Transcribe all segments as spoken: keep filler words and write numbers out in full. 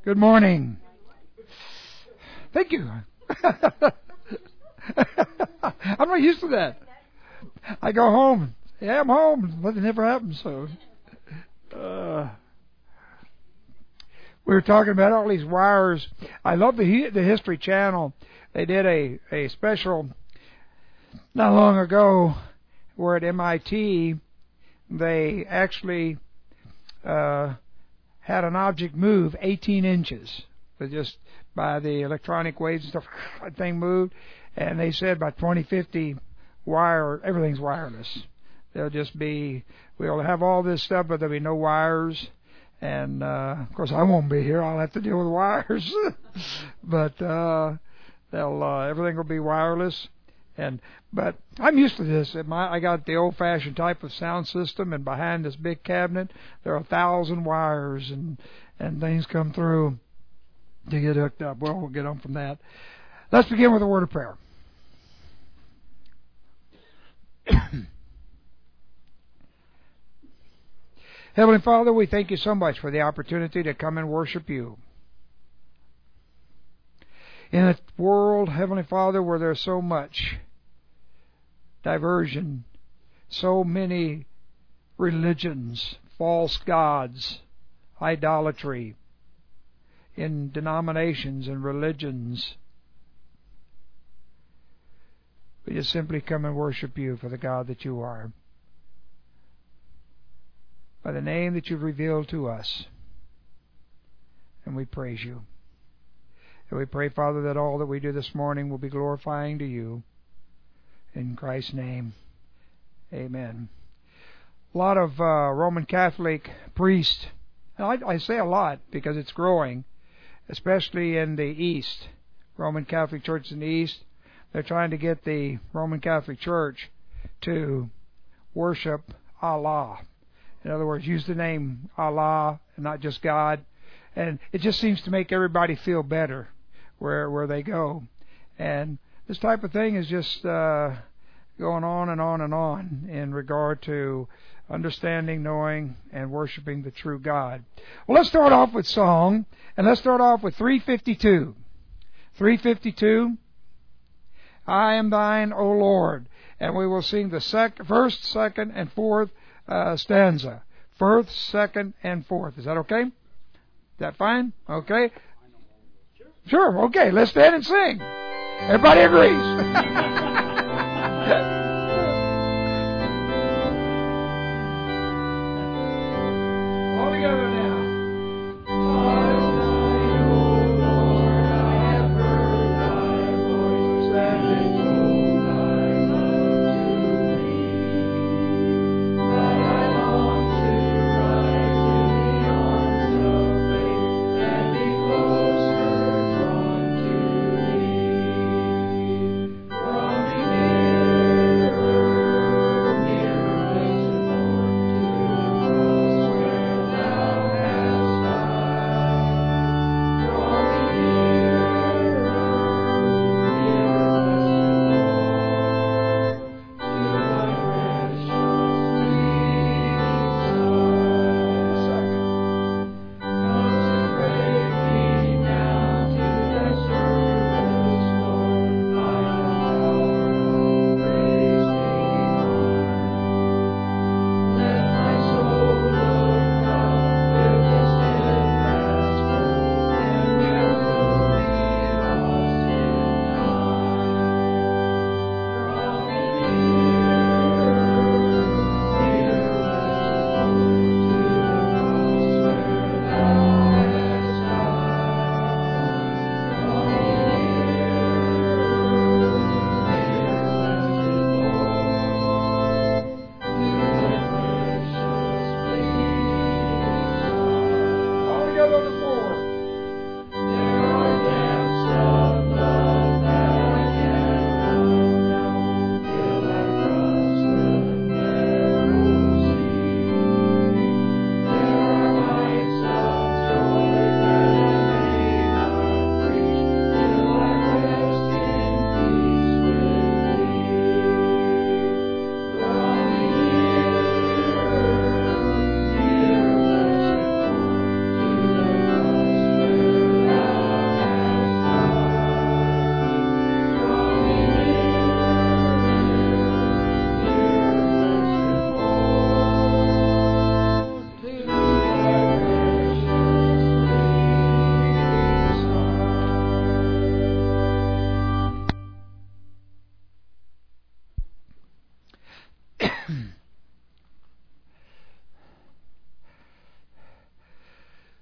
Good morning. Thank you. I'm not used to that. I go home. Yeah, I'm home. Nothing ever happens. So, uh, we were talking about all these wires. I love the the History Channel. They did a a special not long ago where at M I T they actually uh, had an object move eighteen inches. They just by the electronic waves and stuff, that thing moved, and they said by twenty fifty, wire everything's wireless. There'll just be we'll have all this stuff, but there'll be no wires. And uh, of course, I won't be here. I'll have to deal with wires. but uh, they'll uh, everything will be wireless. And but I'm used to this. My, I got the old-fashioned type of sound system, and behind this big cabinet, there are a thousand wires and and things come through to get hooked up. Well, we'll get on from that. Let's begin with a word of prayer. Heavenly Father, we thank you so much for the opportunity to come and worship you. In a world, Heavenly Father, where there's so much diversion, so many religions, false gods, idolatry in denominations and religions, we just simply come and worship you for the God that you are, by the name that you've revealed to us. And we praise you. And we pray, Father, that all that we do this morning will be glorifying to you. In Christ's name, amen. A lot of uh, Roman Catholic priests, and I, I say a lot because it's growing, especially in the East, Roman Catholic Church in the East. They're trying to get the Roman Catholic Church to worship Allah. In other words, use the name Allah and not just God. And it just seems to make everybody feel better where where they go. And this type of thing is just uh, going on and on and on in regard to understanding, knowing, and worshiping the true God. Well, let's start off with song, and let's start off with three fifty-two. three fifty-two, I am thine, O Lord. And we will sing the sec- first, second, and fourth uh, stanza. First, second, and fourth. Is that okay? Is that fine? Okay. Sure, okay. Let's stand and sing. Everybody agrees. All together now. From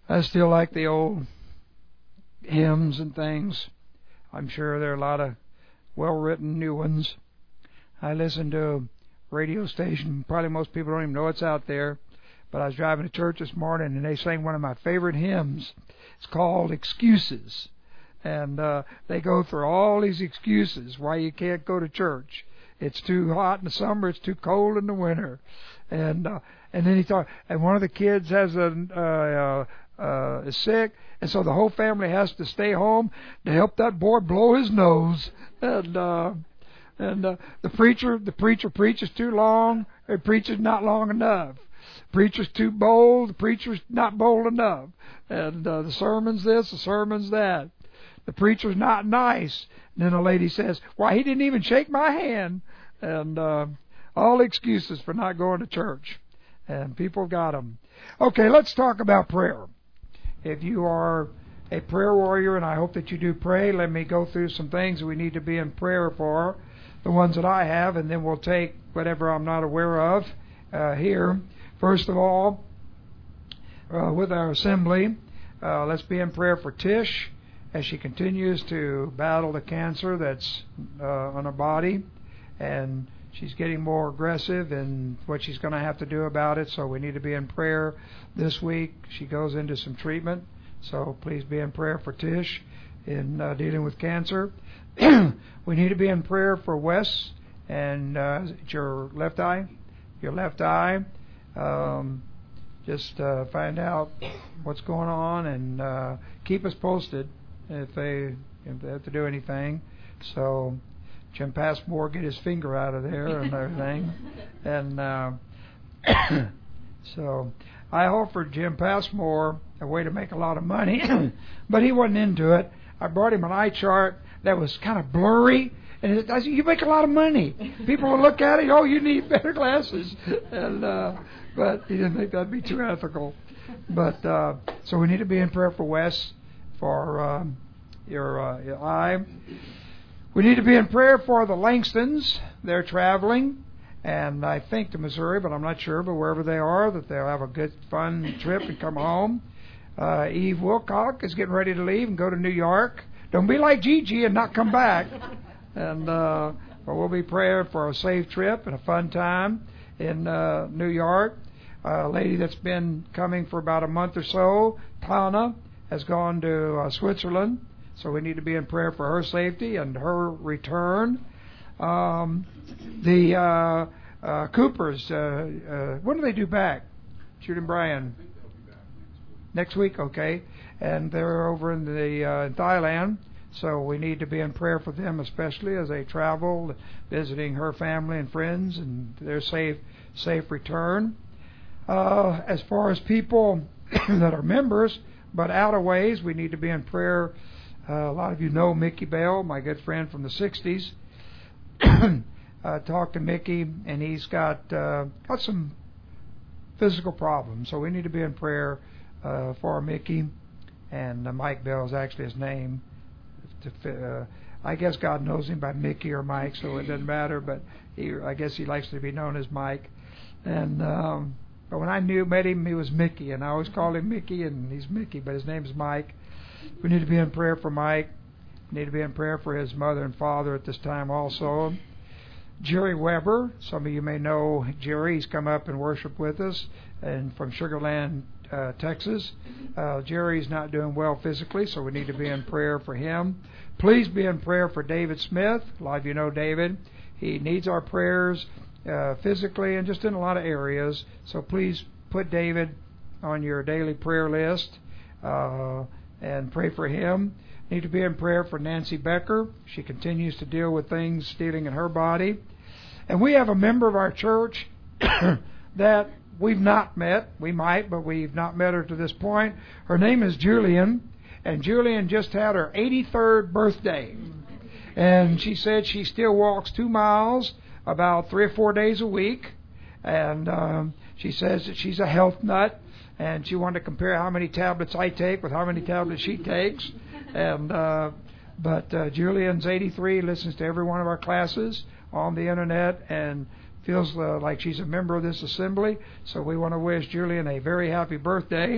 I still like the old hymns and things. I'm sure there are a lot of well-written new ones. I listen to a radio station. Probably most people don't even know it's out there. But I was driving to church this morning, and they sang one of my favorite hymns. It's called Excuses. And uh, they go through all these excuses why you can't go to church. It's too hot in the summer. It's too cold in the winter. And uh, and then he thought, and one of the kids has a uh, uh, is sick, and so the whole family has to stay home to help that boy blow his nose. And uh, and uh, the preacher the preacher preaches too long. The preacher's not long enough. Preacher's too bold. The preacher's not bold enough. And uh, the sermon's this, the sermon's that. The preacher's not nice. And then a lady says, "Why, he didn't even shake my hand." And uh, all excuses for not going to church. And people got them. Okay, let's talk about prayer. If you are a prayer warrior, and I hope that you do pray, let me go through some things we need to be in prayer for, the ones that I have, and then we'll take whatever I'm not aware of uh, here. First of all, uh, with our assembly, uh, let's be in prayer for Tish as she continues to battle the cancer that's uh, on her body, and she's getting more aggressive in what she's going to have to do about it, so we need to be in prayer this week. She goes into some treatment, so please be in prayer for Tish in uh, dealing with cancer. We need to be in prayer for Wes and uh, your left eye, your left eye. Um, just uh, find out what's going on and uh, keep us posted if they if they have to do anything. So Jim Passmore get his finger out of there and everything, and uh, so I offered Jim Passmore a way to make a lot of money, but he wasn't into it. I brought him an eye chart that was kind of blurry. And I said, "You make a lot of money. People will look at it. Oh, you need better glasses." And uh, but he didn't think that'd be too ethical. But uh, so we need to be in prayer for Wes, for um, your, uh, your eye. We need to be in prayer for the Langstons. They're traveling, and I think to Missouri, but I'm not sure. But wherever they are, that they'll have a good, fun trip and come home. Uh, Eve Wilcock is getting ready to leave and go to New York. Don't be like Gigi and not come back. And uh, but we'll be praying for a safe trip and a fun time in uh, New York. A lady that's been coming for about a month or so, Tana, has gone to uh, Switzerland. So we need to be in prayer for her safety and her return. Um, the uh, uh, Coopers, uh, uh, when do they do back? Jude and Brian? I think they'll be back Next next week. week, okay. And they're over in the uh, in Thailand. So we need to be in prayer for them, especially as they travel, visiting her family and friends, and their safe safe return. Uh, as far as people that are members, but out of ways, we need to be in prayer. Uh, a lot of you know Mickey Bell, my good friend from the sixties. uh, talked to Mickey, and he's got uh, got some physical problems, so we need to be in prayer uh, for Mickey. And uh, Mike Bell is actually his name. To, uh, I guess God knows him by Mickey or Mike, so it doesn't matter. But he, I guess he likes to be known as Mike. And um, but when I knew met him, he was Mickey, and I always called him Mickey, and he's Mickey, but his name is Mike. We need to be in prayer for Mike. We need to be in prayer for his mother and father at this time also. Jerry Weber, some of you may know Jerry. He's come up and worshiped with us, and from Sugar Land, uh, Texas. Uh, Jerry's not doing well physically, so we need to be in prayer for him. Please be in prayer for David Smith. A lot of you know David. He needs our prayers uh, physically and just in a lot of areas. So please put David on your daily prayer list uh, and pray for him. Need to be in prayer for Nancy Becker. She continues to deal with things stealing in her body. And we have a member of our church that we've not met. We might, but we've not met her to this point. Her name is Julian, and Julian just had her eighty-third birthday. And she said she still walks two miles about three or four days a week. And um, she says that she's a health nut, and she wanted to compare how many tablets I take with how many tablets she takes. And uh, but uh, Julian's eighty-three, listens to every one of our classes on the internet, and feels uh, like she's a member of this assembly. So we want to wish Julian a very happy birthday.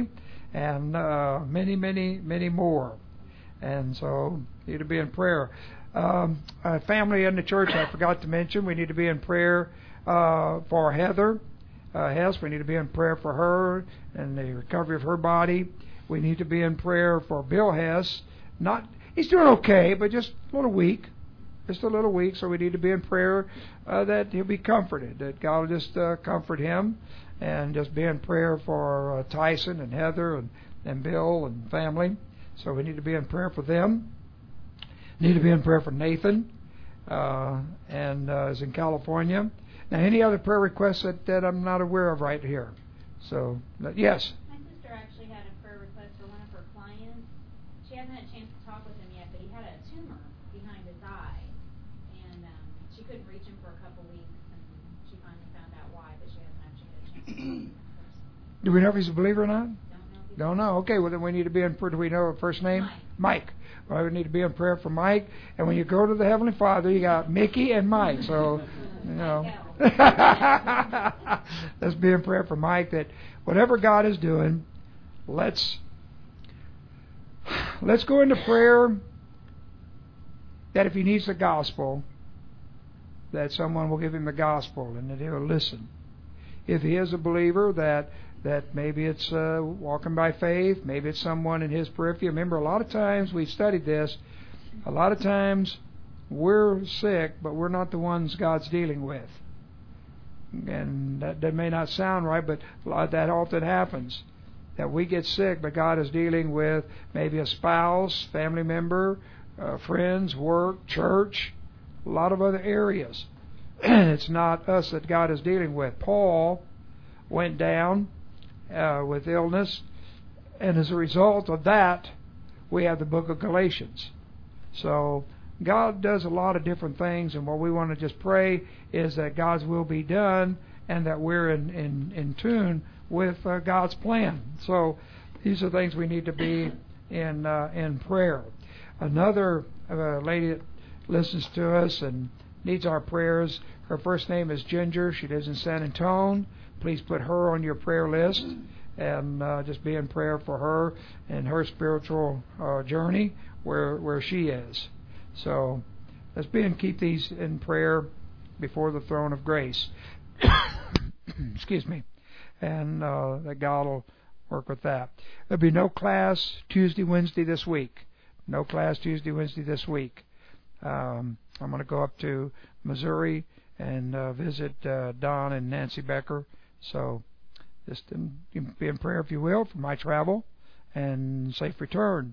and uh, many, many, many more. And so, need to be in prayer. Um, a family in the church, I forgot to mention, we need to be in prayer uh, for Heather uh, Hess. We need to be in prayer for her and the recovery of her body. We need to be in prayer for Bill Hess. Not, he's doing okay, but just a little weak. Just a little weak, so we need to be in prayer uh, that he'll be comforted, that God will just uh, comfort him, and just be in prayer for uh, Tyson and Heather and, and Bill and family. So we need to be in prayer for them. Need to be in prayer for Nathan, uh, and uh, is in California. Now, any other prayer requests that, that I'm not aware of right here? So, yes. My sister actually had a prayer request for one of her clients. She hasn't had a chance to talk with him yet, but he had a tumor behind his eye, and um, she couldn't reach him for a couple weeks, and she finally found out why, but she hasn't actually had a chance to talk with him. Do we know if he's a believer or not? Don't know. If he's Don't know. Okay, well then we need to be in prayer. Do we know her first name? Mike. Mike. Well, we need to be in prayer for Mike. And when you go to the Heavenly Father, you got Mickey and Mike. So, you know. Let's be in prayer for Mike, that whatever God is doing, let's let's go into prayer that if he needs the gospel, that someone will give him the gospel and that he'll listen. If he is a believer, that that maybe it's uh, walking by faith, maybe it's someone in his periphery. Remember, a lot of times we've studied this, a lot of times we're sick, but we're not the ones God's dealing with. And that, that may not sound right, but that often happens. That we get sick, but God is dealing with maybe a spouse, family member, uh, friends, work, church, a lot of other areas. It's not us that God is dealing with. Paul went down uh, with illness, and as a result of that, we have the book of Galatians. So God does a lot of different things, and what we want to just pray is that God's will be done and that we're in, in, in tune with uh, God's plan. So these are things we need to be in uh, in prayer. Another uh, lady that listens to us and needs our prayers, her first name is Ginger. She lives in San Antonio. Please put her on your prayer list and uh, just be in prayer for her and her spiritual uh, journey where where she is. So let's be and keep these in prayer before the throne of grace. Excuse me. And uh, that God will work with that. There'll be no class Tuesday, Wednesday this week. No class Tuesday, Wednesday this week. Um, I'm going to go up to Missouri and uh, visit uh, Don and Nancy Becker. So just in, be in prayer, if you will, for my travel and safe return.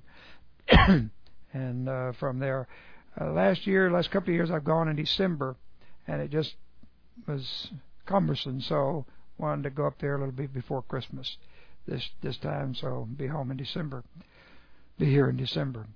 And uh, from there, uh, last year, last couple of years, I've gone in December, and it just was cumbersome. So wanted to go up there a little bit before Christmas this this time. So be home in December. Be here in December.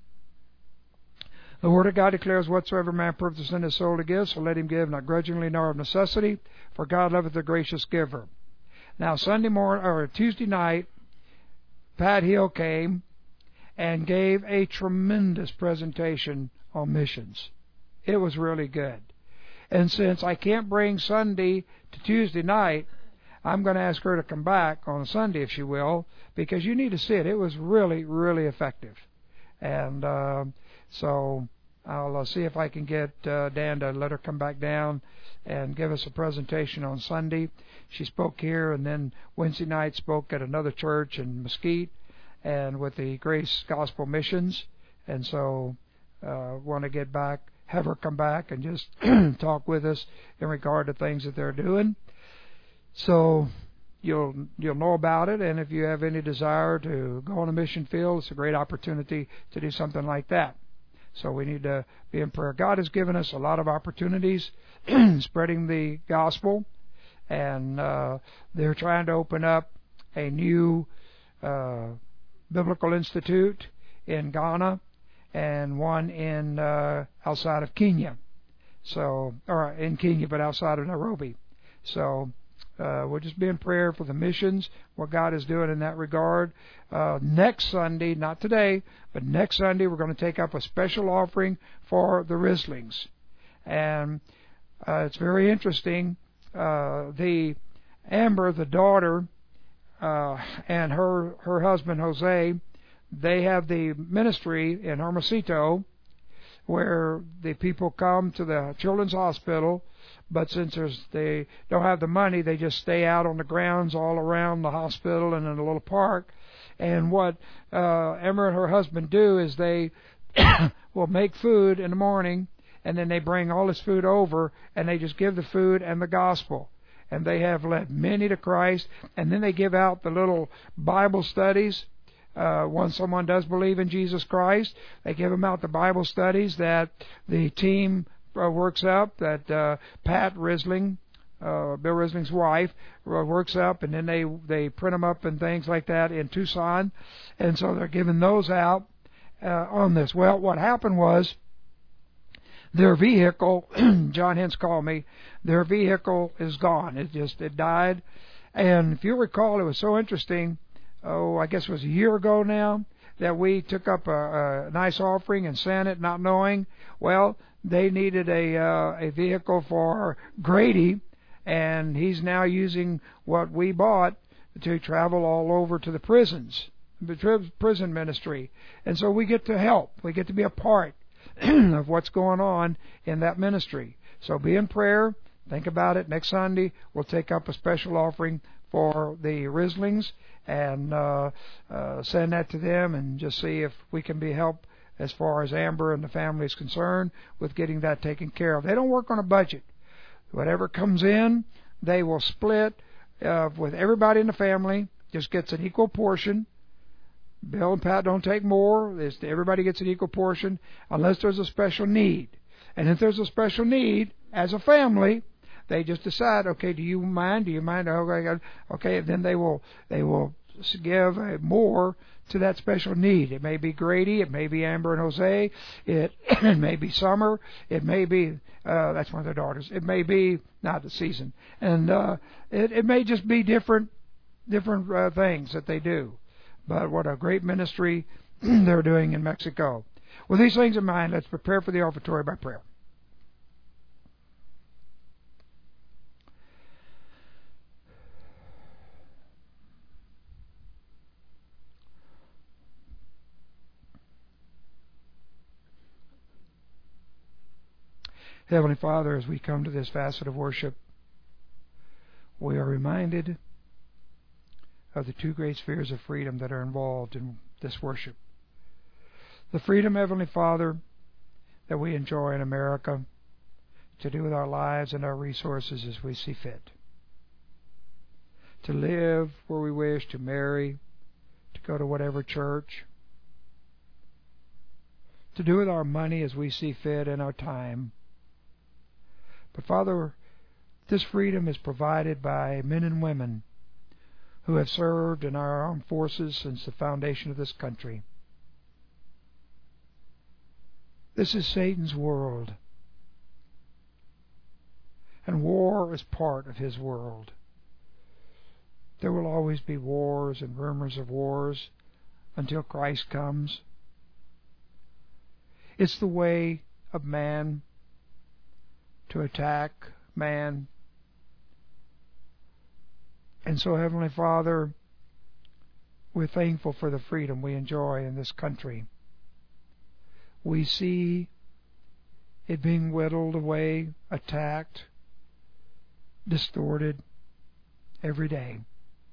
The Word of God declares, whatsoever man purposeth in his soul to give, so let him give, not grudgingly nor of necessity, for God loveth the gracious giver. Now, Sunday morning or Tuesday night, Pat Hill came and gave a tremendous presentation on missions. It was really good. And since I can't bring Sunday to Tuesday night, I'm going to ask her to come back on Sunday, if she will, because you need to see it. It was really, really effective. And uh, so I'll uh, see if I can get uh, Dan to let her come back down and give us a presentation on Sunday. She spoke here, and then Wednesday night spoke at another church in Mesquite and with the Grace Gospel Missions. And so uh, want to get back, have her come back and just talk with us in regard to things that they're doing. So you'll you'll know about it, and if you have any desire to go on a mission field, it's a great opportunity to do something like that. So we need to be in prayer. God has given us a lot of opportunities spreading the gospel, and uh, they're trying to open up a new uh, biblical institute in Ghana and one in uh, outside of Kenya. So, or in Kenya, but outside of Nairobi. So uh, we'll just be in prayer for the missions, what God is doing in that regard. Uh, next Sunday, not today, but next Sunday, we're going to take up a special offering for the Rislings. And uh, it's very interesting. Uh, the Amber, the daughter, uh, and her her husband Jose, they have the ministry in Hermosillo, where the people come to the children's hospital, but since there's, they don't have the money, they just stay out on the grounds all around the hospital and in a little park. And what uh, Emma and her husband do is they will make food in the morning, and then they bring all this food over, and they just give the food and the gospel. And they have led many to Christ, and then they give out the little Bible studies. Uh, once someone does believe in Jesus Christ, they give them out the Bible studies that the team uh, works up, that uh, Pat Risling, uh, Bill Risling's wife, uh, works up, and then they, they print them up and things like that in Tucson. And so they're giving those out uh, on this. Well, what happened was their vehicle, John Hens called me, their vehicle is gone. It just, it died. And if you recall, it was so interesting. Oh, I guess it was a year ago now, that we took up a, a nice offering and sent it, not knowing. Well, they needed a uh, a vehicle for Grady, and he's now using what we bought to travel all over to the prisons, the prison ministry. And so we get to help. We get to be a part of what's going on in that ministry. So be in prayer. Think about it. Next Sunday, we'll take up a special offering for the Rislings and uh, uh, send that to them and just see if we can be help as far as Amber and the family is concerned with getting that taken care of. They don't work on a budget. Whatever comes in, they will split uh, with everybody in the family, just gets an equal portion. Bill and Pat don't take more. It's, everybody gets an equal portion unless there's a special need. And if there's a special need, as a family, they just decide, okay, do you mind? Do you mind? Okay, okay. Then they will they will give more to that special need. It may be Grady, it may be Amber and Jose, it, it may be Summer, it may be uh, that's one of their daughters. It may be not the season, and uh, it it may just be different different uh, things that they do. But what a great ministry they're doing in Mexico. With these things in mind, let's prepare for the offertory by prayer. Heavenly Father, as we come to this facet of worship, we are reminded of the two great spheres of freedom that are involved in this worship. The freedom, Heavenly Father, that we enjoy in America to do with our lives and our resources as we see fit. To live where we wish, to marry, to go to whatever church, to do with our money as we see fit and our time. But Father, this freedom is provided by men and women who have served in our armed forces since the foundation of this country. This is Satan's world, and war is part of his world. There will always be wars and rumors of wars until Christ comes. It's the way of man to attack man. And so, Heavenly Father, we're thankful for the freedom we enjoy in this country. We see it being whittled away, attacked, distorted every day.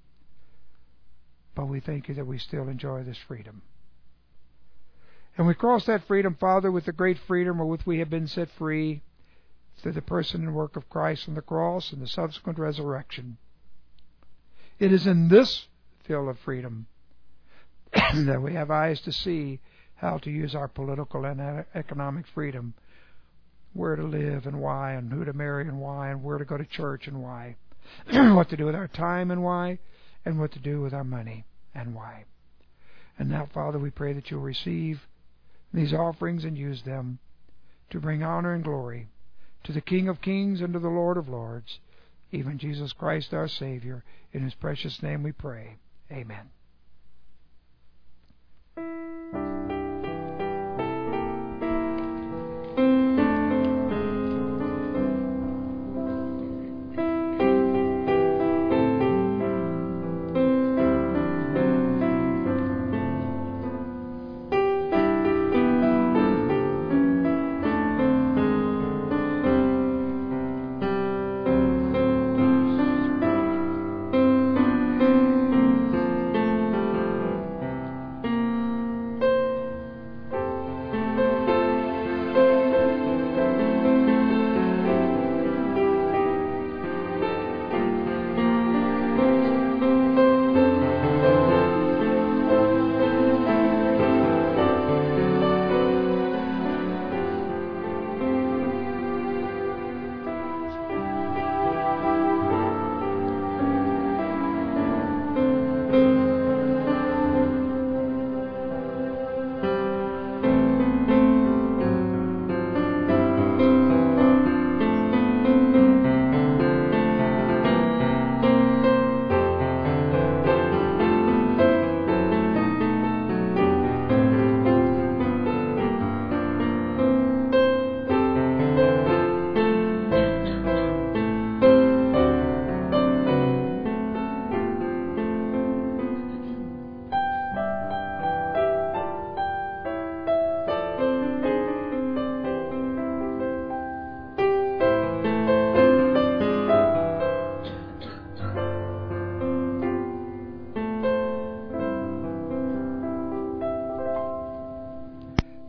But we thank you that we still enjoy this freedom. And we cross that freedom, Father, with the great freedom wherewith we have been set free through the person and work of Christ on the cross and the subsequent resurrection. It is in this field of freedom that we have eyes to see how to use our political and economic freedom, where to live and why, and who to marry and why, and where to go to church and why, what to do with our time and why, and what to do with our money and why. And now, Father, we pray that you'll receive these offerings and use them to bring honor and glory to the King of Kings and to the Lord of Lords, even Jesus Christ our Savior. In His precious name we pray. Amen.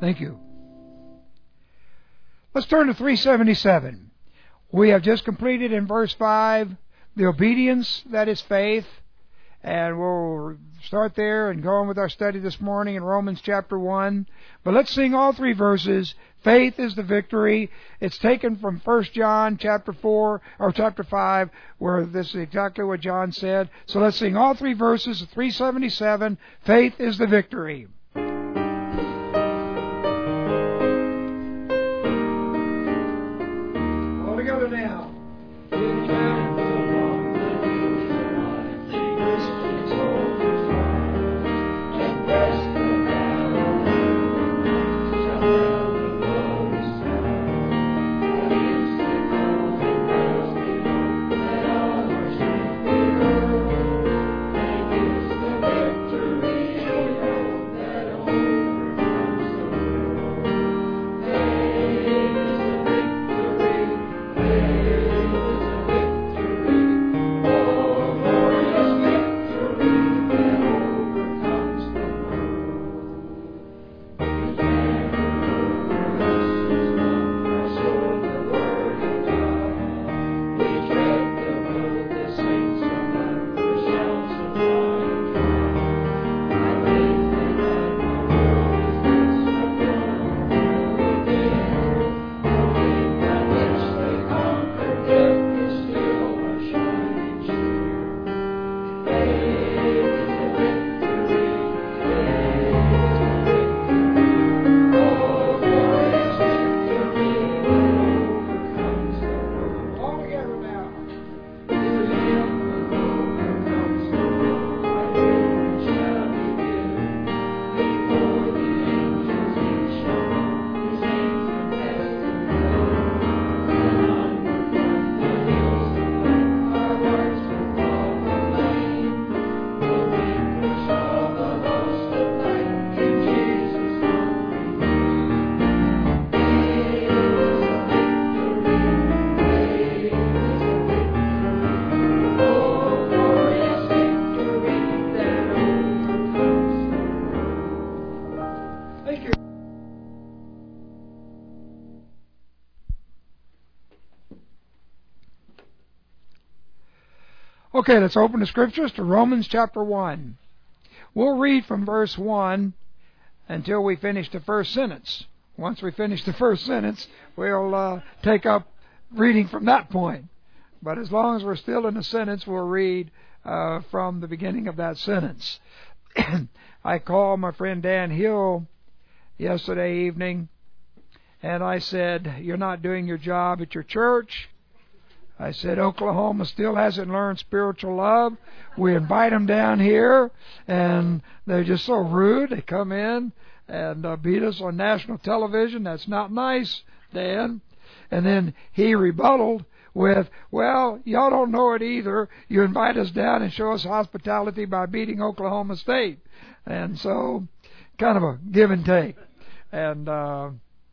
Thank you. Let's turn to three seventy-seven. We have just completed in verse five the obedience that is faith. And we'll start there and go on with our study this morning in Romans chapter one. But let's sing all three verses. Faith is the victory. It's taken from First John chapter four, or chapter five, where this is exactly what John said. So let's sing all three verses of three seventy-seven. Faith is the victory. All together now. Okay, let's open the scriptures to Romans chapter one. We'll read from verse one until we finish the first sentence. Once we finish the first sentence, we'll uh, take up reading from that point. But as long as we're still in the sentence, we'll read uh, from the beginning of that sentence. I called my friend Dan Hill yesterday evening, and I said, "You're not doing your job at your church." I said, Oklahoma still hasn't learned spiritual love. We invite them down here, and they're just so rude. They come in and uh, beat us on national television. That's not nice, Dan. And then he rebutted with, well, y'all don't know it either. You invite us down and show us hospitality by beating Oklahoma State. And so, kind of a give and take. And, uh,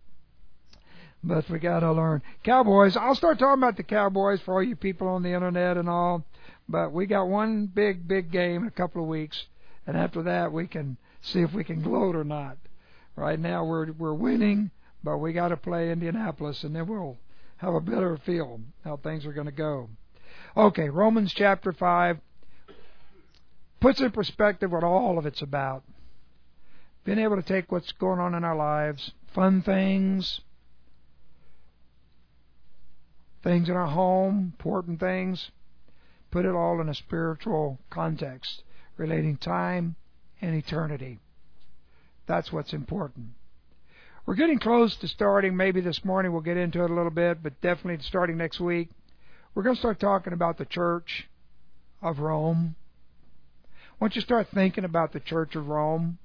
but we got to learn. Cowboys, I'll start talking about the Cowboys for all you people on the internet and all. But we got one big, big game in a couple of weeks. And after that, we can see if we can gloat or not. Right now, we're we're winning, but we got to play Indianapolis, and then we'll have a better feel how things are going to go. Okay, Romans chapter five puts in perspective what all of it's about. Being able to take what's going on in our lives, fun things, things in our home, important things, put it all in a spiritual context relating time and eternity. That's what's important. We're getting close to starting. Maybe this morning we'll get into it a little bit, but definitely starting next week. We're going to start talking about the Church of Rome. Once you start thinking about the Church of Rome,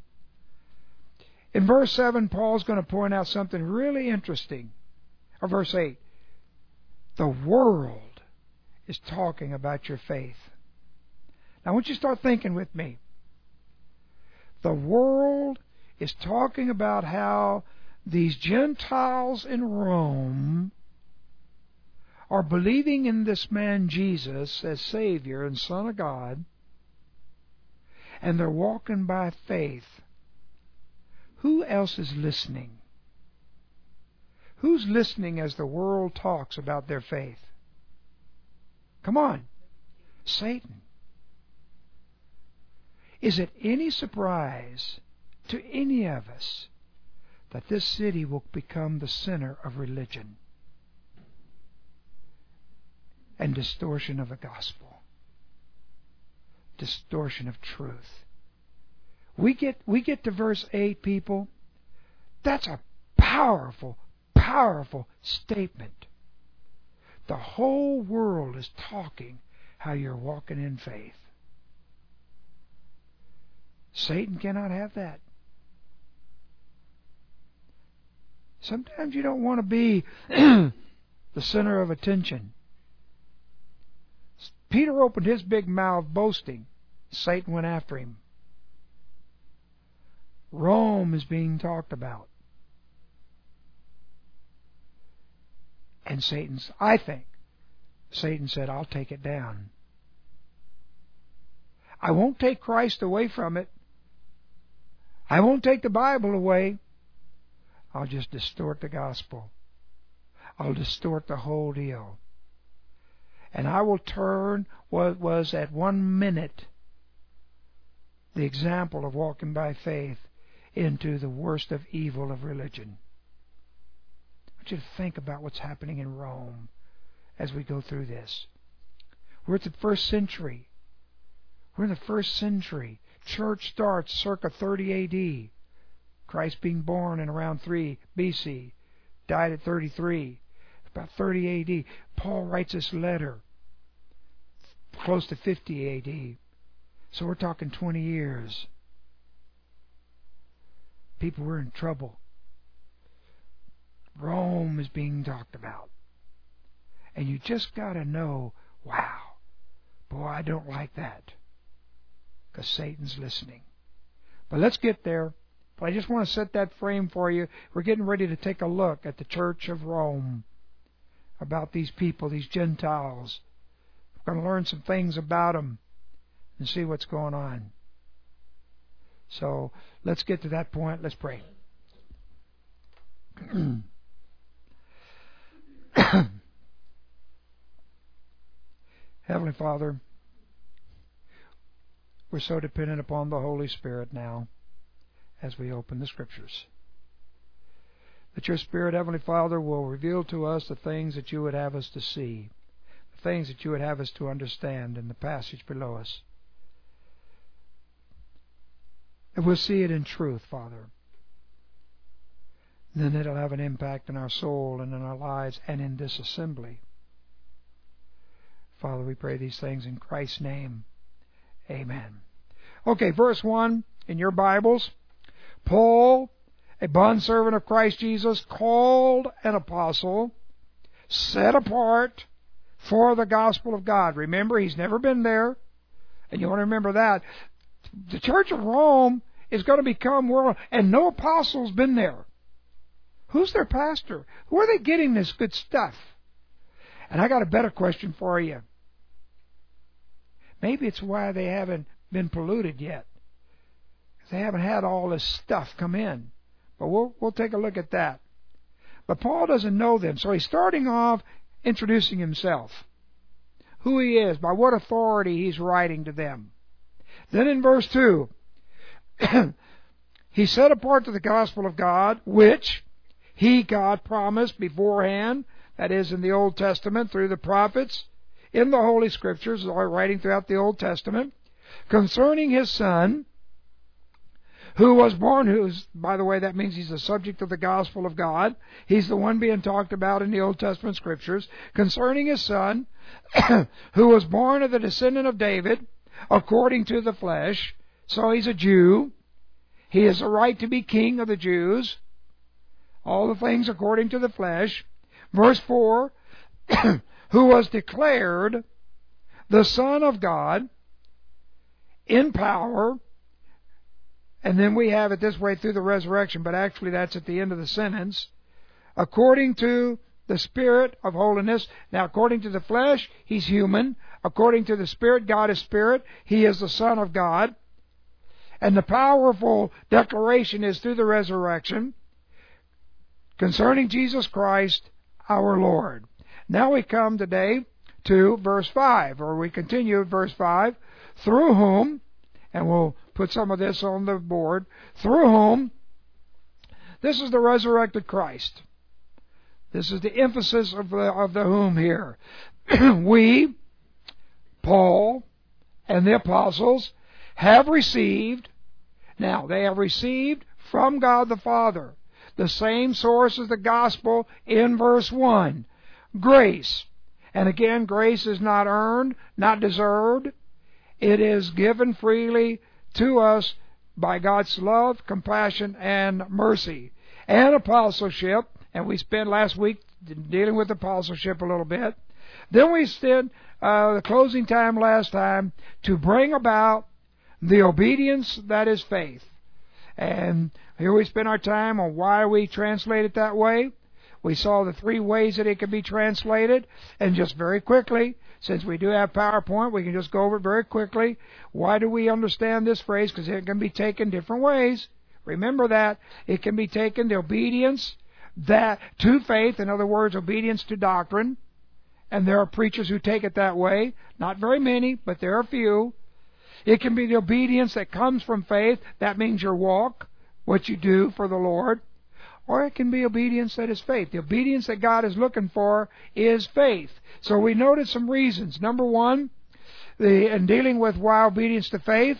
in verse seven, Paul's going to point out something really interesting. Or verse eight. The world is talking about your faith. Now, I want you to start thinking with me. The world is talking about how these Gentiles in Rome are believing in this man Jesus as Savior and Son of God, and they're walking by faith who else is listening? Who's listening as the world talks about their faith? Come on. Satan. Is it any surprise to any of us that this city will become the center of religion and distortion of the gospel, distortion of truth? We get we get to verse eight, people. That's a powerful, powerful statement. The whole world is talking how you're walking in faith. Satan cannot have that. Sometimes you don't want to be the center of attention. Peter opened his big mouth boasting. Satan went after him. Rome is being talked about. And Satan's, I think, Satan said, I'll take it down. I won't take Christ away from it. I won't take the Bible away. I'll just distort the gospel. I'll distort the whole deal. And I will turn what was at one minute the example of walking by faith into the worst of evil of religion. I want you to think about what's happening in Rome as we go through this. We're at the first century. We're in the first century. Church starts circa thirty A D. Christ being born in around three B C. Died at thirty-three. About thirty A D. Paul writes this letter. Close to fifty A D. So we're talking twenty years. People were in trouble. Rome is being talked about. And you just got to know, wow, boy, I don't like that. Because Satan's listening. But let's get there. But I just want to set that frame for you. We're getting ready to take a look at the Church of Rome. About these people, these Gentiles. We're going to learn some things about them and see what's going on. So let's get to that point. Let's pray. Heavenly Father, we're so dependent upon the Holy Spirit now as we open the Scriptures. That your Spirit, Heavenly Father, will reveal to us the things that you would have us to see, the things that you would have us to understand in the passage below us. And we'll see it in truth, Father. Then it'll have an impact in our soul and in our lives and in this assembly. Father, we pray these things in Christ's name. Amen. Okay, verse one in your Bibles. Paul, a bondservant of Christ Jesus, called an apostle, set apart for the gospel of God. Remember, he's never been there. And you want to remember that. The Church of Rome is going to become world, and no apostle's been there. Who's their pastor? Where are they getting this good stuff? And I got a better question for you. Maybe it's why they haven't been polluted yet. They haven't had all this stuff come in. But we'll, we'll take a look at that. But Paul doesn't know them, so he's starting off introducing himself. Who he is, by what authority he's writing to them. Then in verse two, he set apart to the gospel of God, which he, God, promised beforehand, that is in the Old Testament through the prophets, in the Holy Scriptures, or writing throughout the Old Testament, concerning his Son, who was born, who's, by the way, that means he's the subject of the gospel of God. He's the one being talked about in the Old Testament Scriptures, concerning his Son, who was born of the descendant of David, according to the flesh. So he's a Jew. He has a right to be king of the Jews. All the things according to the flesh. Verse four, who was declared the Son of God in power. And then we have it this way through the resurrection, but actually that's at the end of the sentence. According to the Spirit of holiness. Now, according to the flesh, he's human. According to the Spirit, God is Spirit. He is the Son of God. And the powerful declaration is through the resurrection concerning Jesus Christ our Lord. Now we come today to verse five, or we continue at verse five, through whom, and we'll put some of this on the board, through whom, this is the resurrected Christ. This is the emphasis of the, of the whom here. We, Paul, and the apostles have received, now they have received from God the Father, the same source as the gospel in verse one, grace. And again, grace is not earned, not deserved. It is given freely to us by God's love, compassion, and mercy. And apostleship, and we spent last week dealing with apostleship a little bit. Then we spent uh, the closing time last time to bring about the obedience that is faith. And here we spend our time on why we translate it that way. We saw the three ways that it can be translated. And just very quickly, since we do have PowerPoint, we can just go over it very quickly. Why do we understand this phrase? Because it can be taken different ways. Remember that. It can be taken, the obedience that to faith, in other words, obedience to doctrine. And there are preachers who take it that way. Not very many, but there are a few. It can be the obedience that comes from faith. That means your walk, what you do for the Lord. Or it can be obedience that is faith. The obedience that God is looking for is faith. So we noted some reasons. Number one, the, in dealing with why obedience to faith,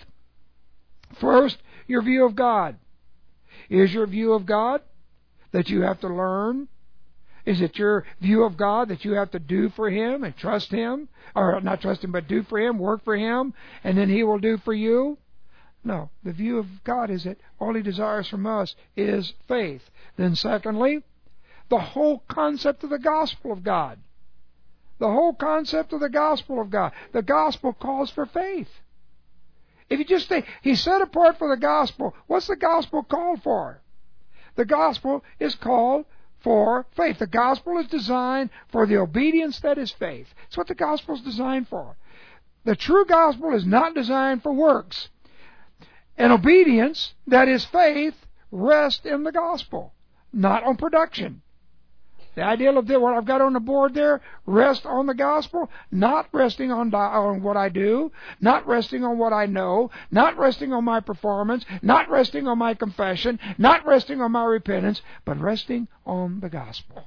first, your view of God. Is your view of God that you have to learn? Is it your view of God that you have to do for Him and trust Him? Or not trust Him, but do for Him, work for Him, and then He will do for you? No. The view of God is that all He desires from us is faith. Then secondly, the whole concept of the gospel of God. The whole concept of the gospel of God. The gospel calls for faith. If you just think, He's set apart for the gospel, what's the gospel called for? The gospel is called for faith. The gospel is designed for the obedience that is faith. That's what the gospel is designed for. The true gospel is not designed for works. And obedience that is faith rests in the gospel, not on production. The idea of what I've got on the board there, rest on the gospel, not resting on, on what I do, not resting on what I know, not resting on my performance, not resting on my confession, not resting on my repentance, but resting on the gospel.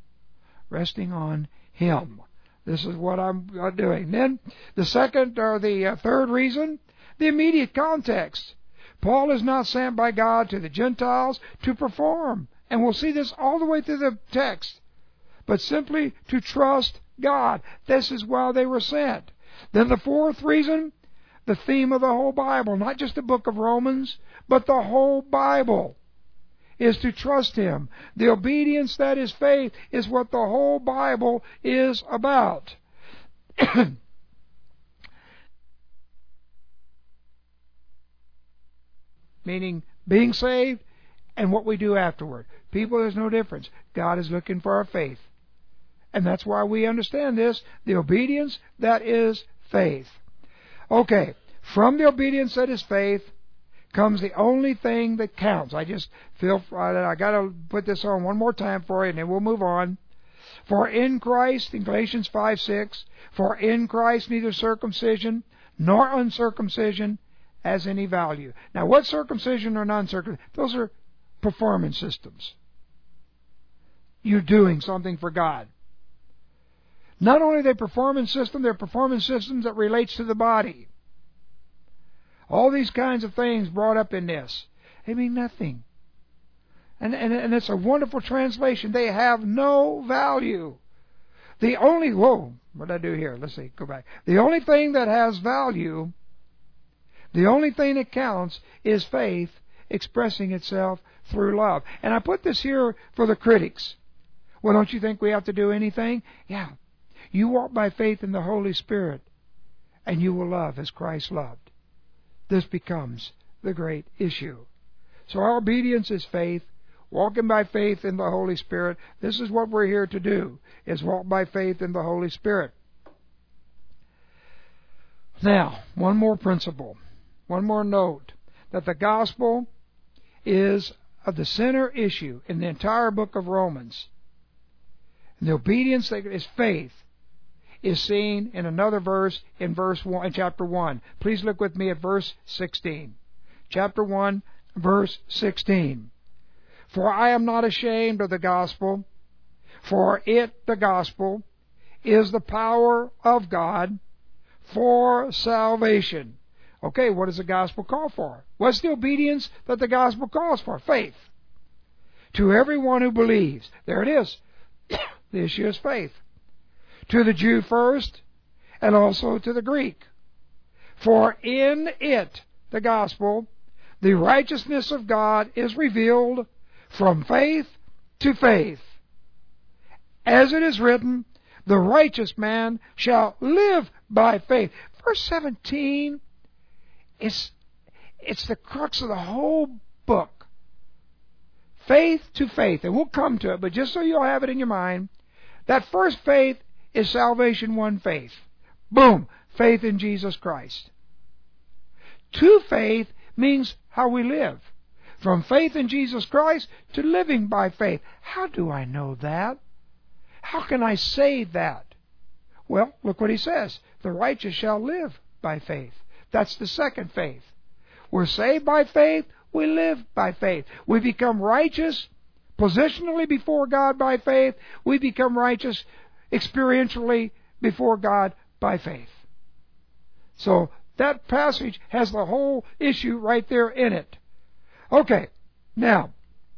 Resting on Him. This is what I'm doing. Then the second or the uh, third reason, the immediate context. Paul is not sent by God to the Gentiles to perform. And we'll see this all the way through the text. But simply to trust God. This is why they were sent. Then the fourth reason, the theme of the whole Bible. Not just the book of Romans, but the whole Bible is to trust Him. The obedience that is faith is what the whole Bible is about. Meaning being saved and what we do afterward. People, there's no difference. God is looking for our faith. And that's why we understand this, the obedience that is faith. Okay, from the obedience that is faith comes the only thing that counts. I just feel that I got to put this on one more time for you, and then we'll move on. For in Christ, in Galatians five six, for in Christ neither circumcision nor uncircumcision has any value. Now, what circumcision or non-circumcision? Those are performance systems. You're doing something for God. Not only are they performance systems, they're performance systems that relates to the body. All these kinds of things brought up in this, they mean nothing. And, and, and it's a wonderful translation. They have no value. The only, whoa, what did I do here? Let's see, go back. The only thing that has value, the only thing that counts is faith expressing itself through love. And I put this here for the critics. Well, don't you think we have to do anything? Yeah. You walk by faith in the Holy Spirit, and you will love as Christ loved. This becomes the great issue. So our obedience is faith. Walking by faith in the Holy Spirit. This is what we're here to do, is walk by faith in the Holy Spirit. Now, one more principle. One more note. that the gospel is of the center issue in the entire book of Romans. And the obedience that is faith is seen in another verse in verse one, in chapter one. Please look with me at verse sixteen. Chapter one, verse sixteen. For I am not ashamed of the gospel, for it, the gospel, is the power of God for salvation. Okay, what does the gospel call for? What's the obedience that the gospel calls for? Faith. To everyone who believes. There it is. The issue is faith. To the Jew first, and also to the Greek. For in it, the gospel, the righteousness of God is revealed from faith to faith. As it is written, the righteous man shall live by faith. Verse seventeen is it's the crux of the whole book. Faith to faith. And we'll come to it, but just so you'll have it in your mind, that first faith is salvation one faith. Boom! Faith in Jesus Christ. To faith means how we live. From faith in Jesus Christ to living by faith. How do I know that? How can I say that? Well, look what he says. The righteous shall live by faith. That's the second faith. We're saved by faith. We live by faith. We become righteous positionally before God by faith. We become righteous experientially before God by faith. So that passage has the whole issue right there in it. Okay, now,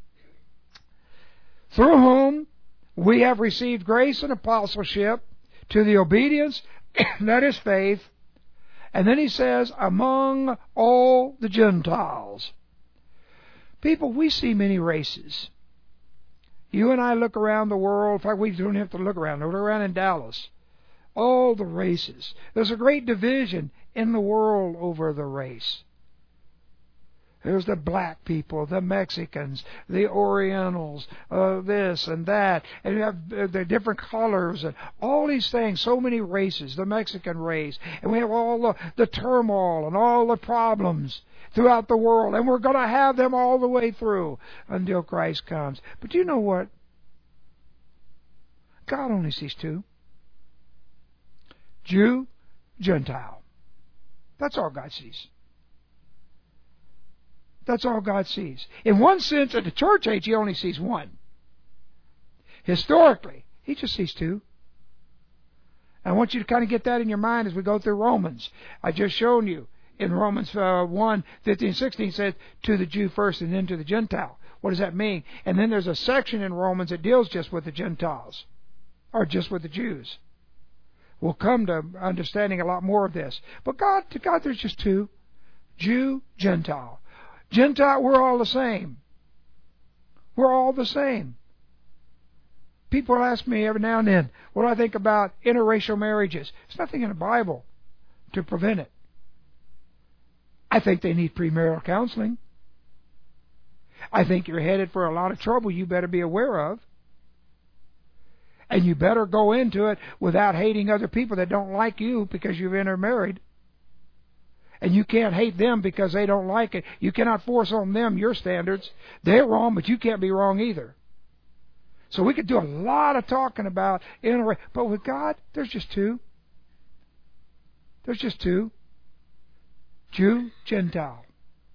through whom we have received grace and apostleship to the obedience that is faith. And then he says, among all the Gentiles. People, we see many races. You and I look around the world. In fact, we don't have to look around. Look around in Dallas. All the races. There's a great division in the world over the race. There's the black people, the Mexicans, the Orientals, uh, this and that. And you have uh, the different colors and all these things. So many races, the Mexican race. And we have all the, the turmoil and all the problems throughout the world. And we're going to have them all the way through until Christ comes. But do you know what? God only sees two. Jew, Gentile. That's all God sees. That's all God sees. In one sense, at the church age, He only sees one. Historically, He just sees two. I want you to kind of get that in your mind as we go through Romans. I just shown you in Romans uh, one, fifteen, sixteen says, to the Jew first and then to the Gentile. What does that mean? And then there's a section in Romans that deals just with the Gentiles, or just with the Jews. We'll come to understanding a lot more of this. But God, to God, there's just two. Jew, Gentile. Gentile, we're all the same. We're all the same. People ask me every now and then, what do I think about interracial marriages? There's nothing in the Bible to prevent it. I think they need premarital counseling. I think you're headed for a lot of trouble you better be aware of. And you better go into it without hating other people that don't like you because you've intermarried. And you can't hate them because they don't like it. You cannot force on them your standards. They're wrong, but you can't be wrong either. So we could do a lot of talking about inter. But with God, there's just two. There's just two. Jew, Gentile.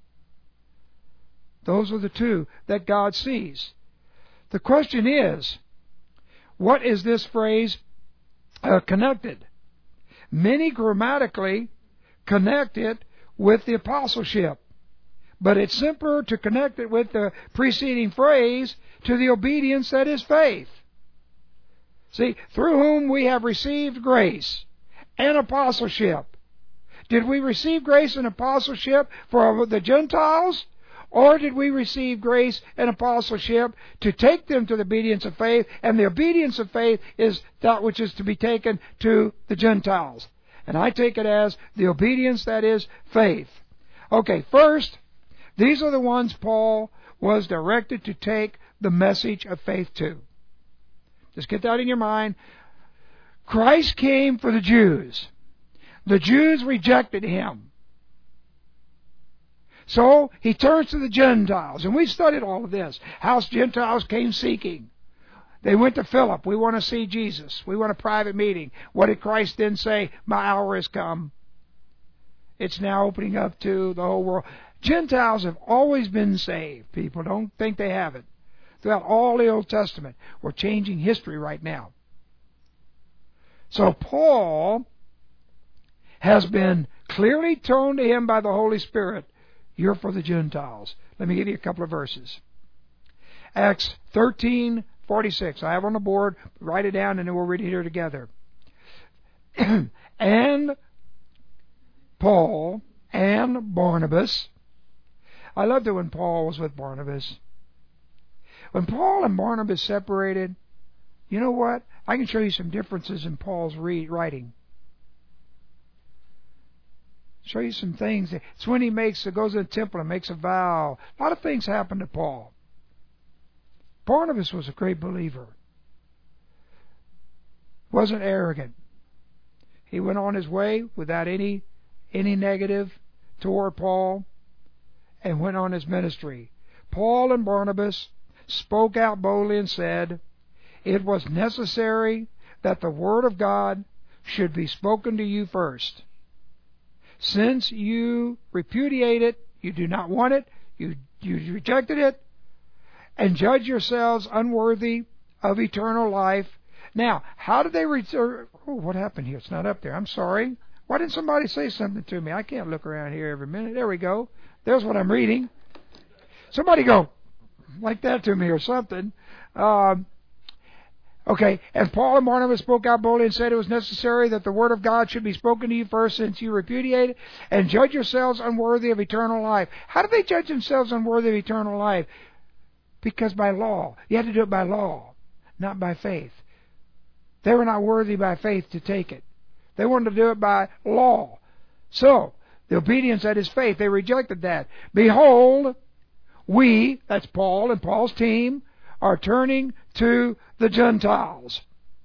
Those are the two that God sees. The question is, what is this phrase uh, connected? Many grammatically connect it with the apostleship. But it's simpler to connect it with the preceding phrase to the obedience that is faith. See, through whom we have received grace and apostleship. Did we receive grace and apostleship for the Gentiles? Or did we receive grace and apostleship to take them to the obedience of faith? And the obedience of faith is that which is to be taken to the Gentiles. And I take it as the obedience that is faith. Okay, first, these are the ones Paul was directed to take the message of faith to. Just get that in your mind. Christ came for the Jews. The Jews rejected Him. So he turns to the Gentiles, and we studied all of this. How Gentiles came seeking. They went to Philip. We want to see Jesus. We want a private meeting. What did Christ then say? My hour has come. It's now opening up to the whole world. Gentiles have always been saved, people. Don't think they haven't. Throughout all the Old Testament. We're changing history right now. So Paul has been clearly told to him by the Holy Spirit, you're for the Gentiles. Let me give you a couple of verses. Acts thirteen forty-six. I have on the board. Write it down and then we'll read it here together. And Paul and Barnabas. I loved it when Paul was with Barnabas. When Paul and Barnabas separated, you know what? I can show you some differences in Paul's read, writing. Show you some things. It's when he makes, goes to the temple and makes a vow. A lot of things happen to Paul. Barnabas was a great believer. Wasn't arrogant. He went on his way without any any negative toward Paul and went on his ministry. Paul and Barnabas spoke out boldly and said, it was necessary that the word of God should be spoken to you first. Since you repudiate it, you do not want it, you, you rejected it, and judge yourselves unworthy of eternal life. Now, how did they return? Oh, what happened here? It's not up there. I'm sorry. Why didn't somebody say something to me? I can't look around here every minute. There we go. There's what I'm reading. Somebody go like that to me or something. Um, okay. And Paul and Barnabas spoke out boldly and said it was necessary that the word of God should be spoken to you first, since you repudiate it, and judge yourselves unworthy of eternal life. How do they judge themselves unworthy of eternal life? Because by law. You had to do it by law, not by faith. They were not worthy by faith to take it. They wanted to do it by law. So, the obedience that is faith, they rejected that. Behold, we, that's Paul and Paul's team, are turning to the Gentiles.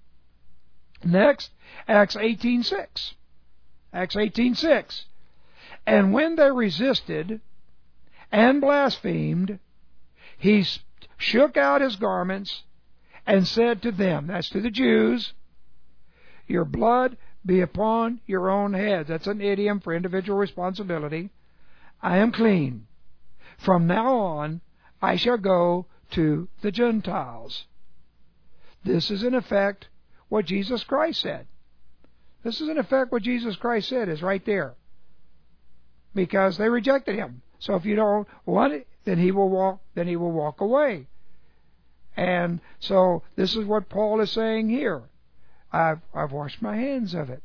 Next, Acts eighteen six. Acts eighteen six. And when they resisted and blasphemed, he shook out his garments and said to them, that's to the Jews, your blood be upon your own heads. That's an idiom for individual responsibility. I am clean. From now on, I shall go to the Gentiles. This is in effect what Jesus Christ said. This is in effect what Jesus Christ said is right there. Because they rejected him. So if you don't want it, then he will walk, then he will walk away. And so this is what Paul is saying here. I've, I've washed my hands of it.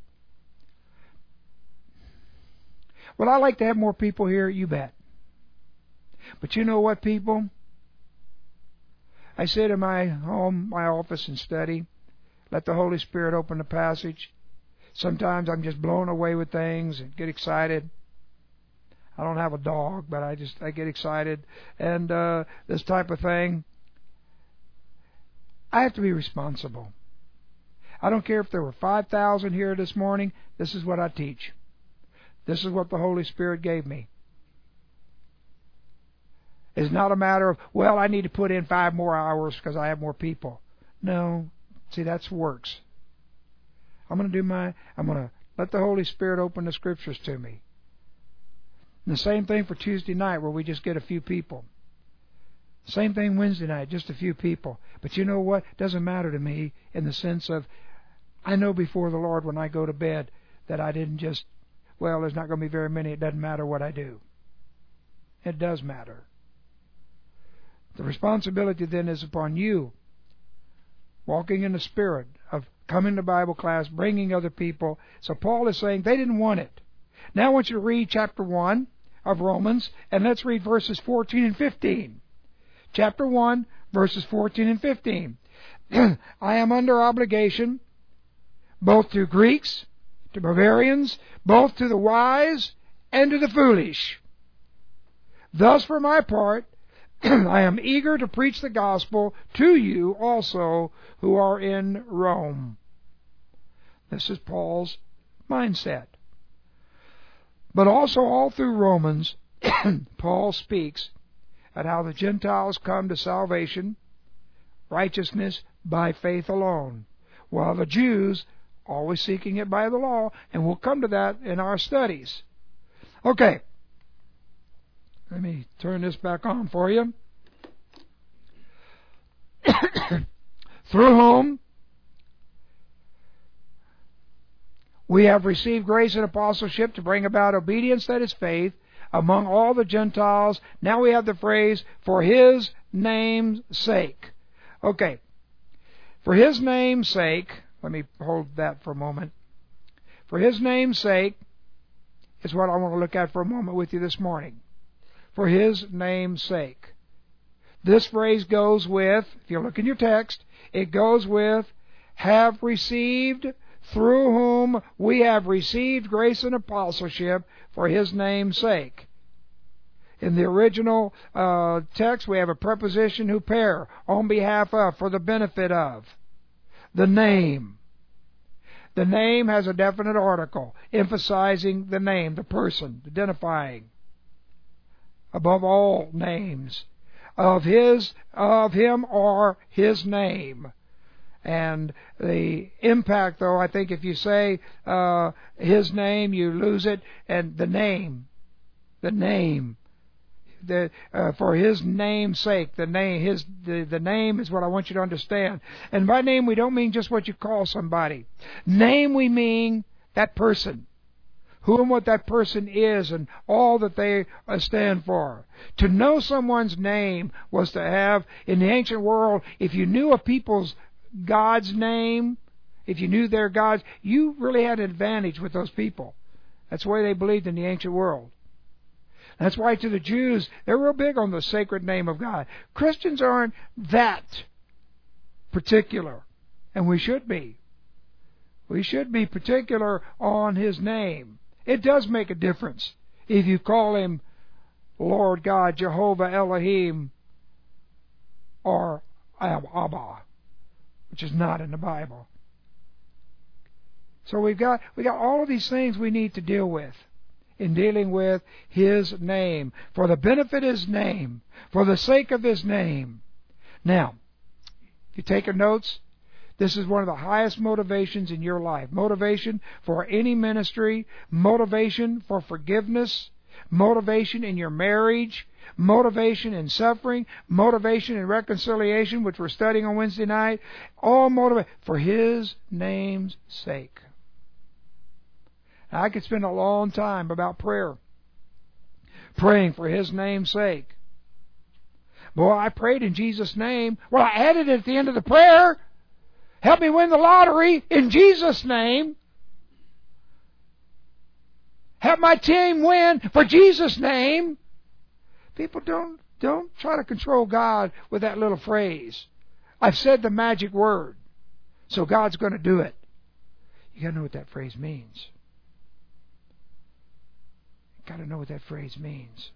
Well, I like to have more people here, you bet. But you know what, people? I sit in my home, my office, and study. Let the Holy Spirit open the passage. Sometimes I'm just blown away with things and get excited. I don't have a dog, but I just I get excited. And uh, this type of thing. I have to be responsible. I don't care if there were five thousand here this morning. This is what I teach. This is what the Holy Spirit gave me. It's not a matter of, well, I need to put in five more hours because I have more people. No. See, that's works. I'm going to do my, I'm going to let the Holy Spirit open the Scriptures to me. And the same thing for Tuesday night where we just get a few people. Same thing Wednesday night, just a few people. But you know what? It doesn't matter to me in the sense of, I know before the Lord when I go to bed that I didn't just, well, there's not going to be very many. It doesn't matter what I do. It does matter. The responsibility then is upon you, walking in the Spirit of coming to Bible class, bringing other people. So Paul is saying they didn't want it. Now I want you to read chapter one of Romans, and let's read verses fourteen and fifteen. Chapter one, verses fourteen and fifteen. I am under obligation both to Greeks, to barbarians, both to the wise and to the foolish. Thus, for my part, I am eager to preach the gospel to you also who are in Rome. This is Paul's mindset. But also all through Romans, Paul speaks at how the Gentiles come to salvation, righteousness by faith alone, while the Jews always seeking it by the law, and we'll come to that in our studies. Okay, let me turn this back on for you. Through whom we have received grace and apostleship to bring about obedience that is faith among all the Gentiles. Now we have the phrase, for His name's sake. Okay, for His name's sake, let me hold that for a moment. For His name's sake is what I want to look at for a moment with you this morning. For His name's sake. This phrase goes with, if you look in your text, it goes with, have received, through whom we have received grace and apostleship for His name's sake. In the original uh, text, we have a preposition huper, on behalf of, for the benefit of. The name. The name has a definite article, emphasizing the name, the person, identifying. Above all names. Of his, of him or his name. And the impact, though, I think if you say uh, his name, you lose it. And the name, the name, the uh, for His name's sake, the name, His the, the name is what I want you to understand. And by name, we don't mean just what you call somebody. Name, we mean that person. Who and what that person is and all that they stand for. To know someone's name was to have, in the ancient world, if you knew a people's God's name, if you knew their gods, you really had an advantage with those people. That's the way they believed in the ancient world. That's why to the Jews, they're real big on the sacred name of God. Christians aren't that particular, and we should be. We should be particular on His name. It does make a difference if you call Him Lord God, Jehovah, Elohim, or Abba, which is not in the Bible. So we've got we got all of these things we need to deal with in dealing with His name, for the benefit of His name, for the sake of His name. Now, if you take your notes, this is one of the highest motivations in your life. Motivation for any ministry, motivation for forgiveness, motivation in your marriage, motivation in suffering, motivation in reconciliation, which we're studying on Wednesday night. All motivation for His name's sake. Now, I could spend a long time about prayer, praying for His name's sake. Boy, I prayed in Jesus' name. Well, I added it at the end of the prayer. Help me win the lottery in Jesus' name. Help my team win for Jesus' name. People don't don't try to control God with that little phrase. I've said the magic word, so God's going to do it. You got to know what that phrase means. You got to know what that phrase means.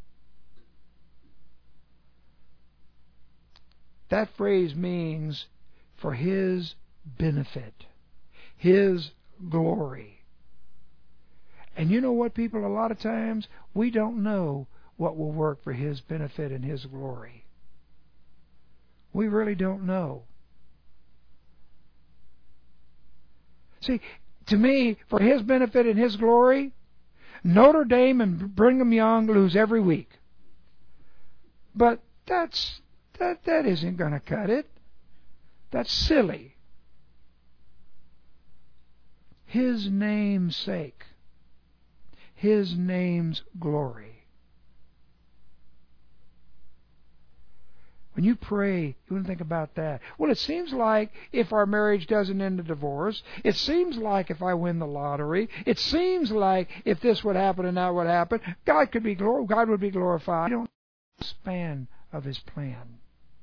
That phrase means for His benefit, His glory. And you know what, people? A lot of times we don't know what will work for His benefit and His glory. We really don't know. See, to me, for His benefit and His glory, Notre Dame and Brigham Young lose every week. But that's that that isn't going to cut it. That's silly. His name's sake. His name's glory. When you pray, you want to think about that. Well, it seems like if our marriage doesn't end in divorce, it seems like if I win the lottery, it seems like if this would happen and that would happen, God could be glor- God would be glorified. We don't know the span of His plan.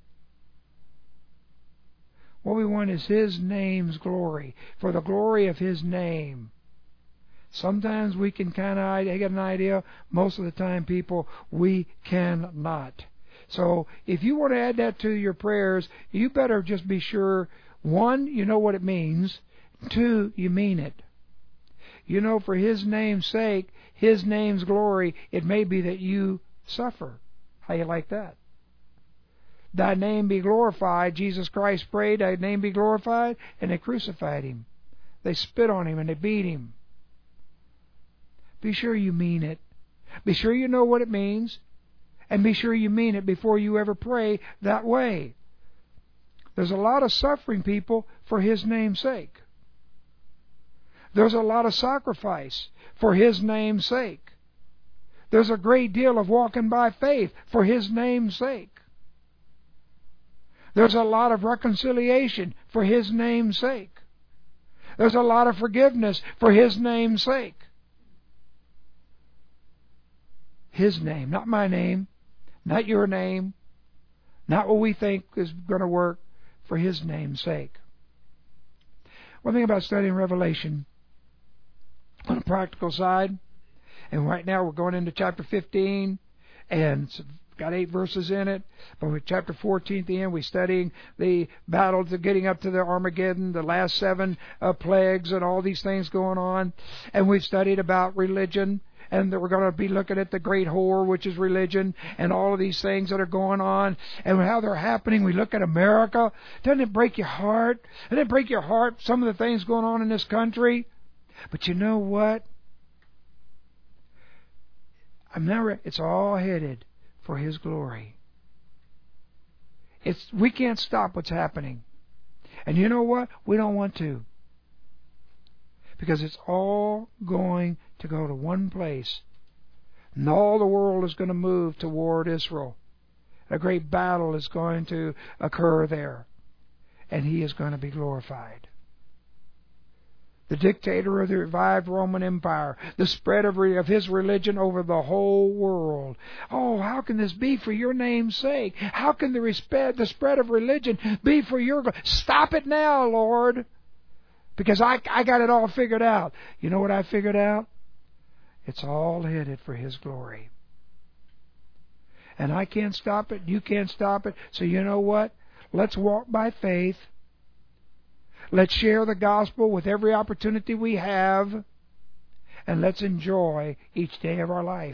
What we want is His name's glory, for the glory of His name. Sometimes we can kind of get an idea. Most of the time, people, we cannot. So if you want to add that to your prayers, you better just be sure, one, you know what it means. Two, you mean it. You know, for His name's sake, His name's glory, it may be that you suffer. How you like that? Thy name be glorified. Jesus Christ prayed, Thy name be glorified, and they crucified Him. They spit on Him and they beat Him. Be sure you mean it. Be sure you know what it means. And be sure you mean it before you ever pray that way. There's a lot of suffering, people, for His name's sake. There's a lot of sacrifice for His name's sake. There's a great deal of walking by faith for His name's sake. There's a lot of reconciliation for His name's sake. There's a lot of forgiveness for His name's sake. His name, not my name, not your name, not what we think is going to work, for His name's sake. One thing about studying Revelation on a practical side, and right now we're going into chapter fifteen, and it's got eight verses in it, but with chapter fourteen at the end, we're studying the battles of getting up to the Armageddon, the last seven uh, plagues, and all these things going on, and we've studied about religion, and we're going to be looking at the great whore, which is religion, and all of these things that are going on, and how they're happening. We look at America. Doesn't it break your heart? Doesn't it break your heart, some of the things going on in this country? But you know what? I'm never, it's all headed for His glory. It's, we can't stop what's happening. And you know what? We don't want to. Because it's all going to go to one place. And all the world is going to move toward Israel. A great battle is going to occur there. And He is going to be glorified. The dictator of the revived Roman Empire, the spread of, re, of his religion over the whole world. Oh, how can this be for your name's sake? How can the, respect, the spread of religion be for your... Stop it now, Lord. Because I, I got it all figured out. You know what I figured out? It's all headed for His glory. And I can't stop it. You can't stop it. So you know what? Let's walk by faith. Let's share the gospel with every opportunity we have. And let's enjoy each day of our life.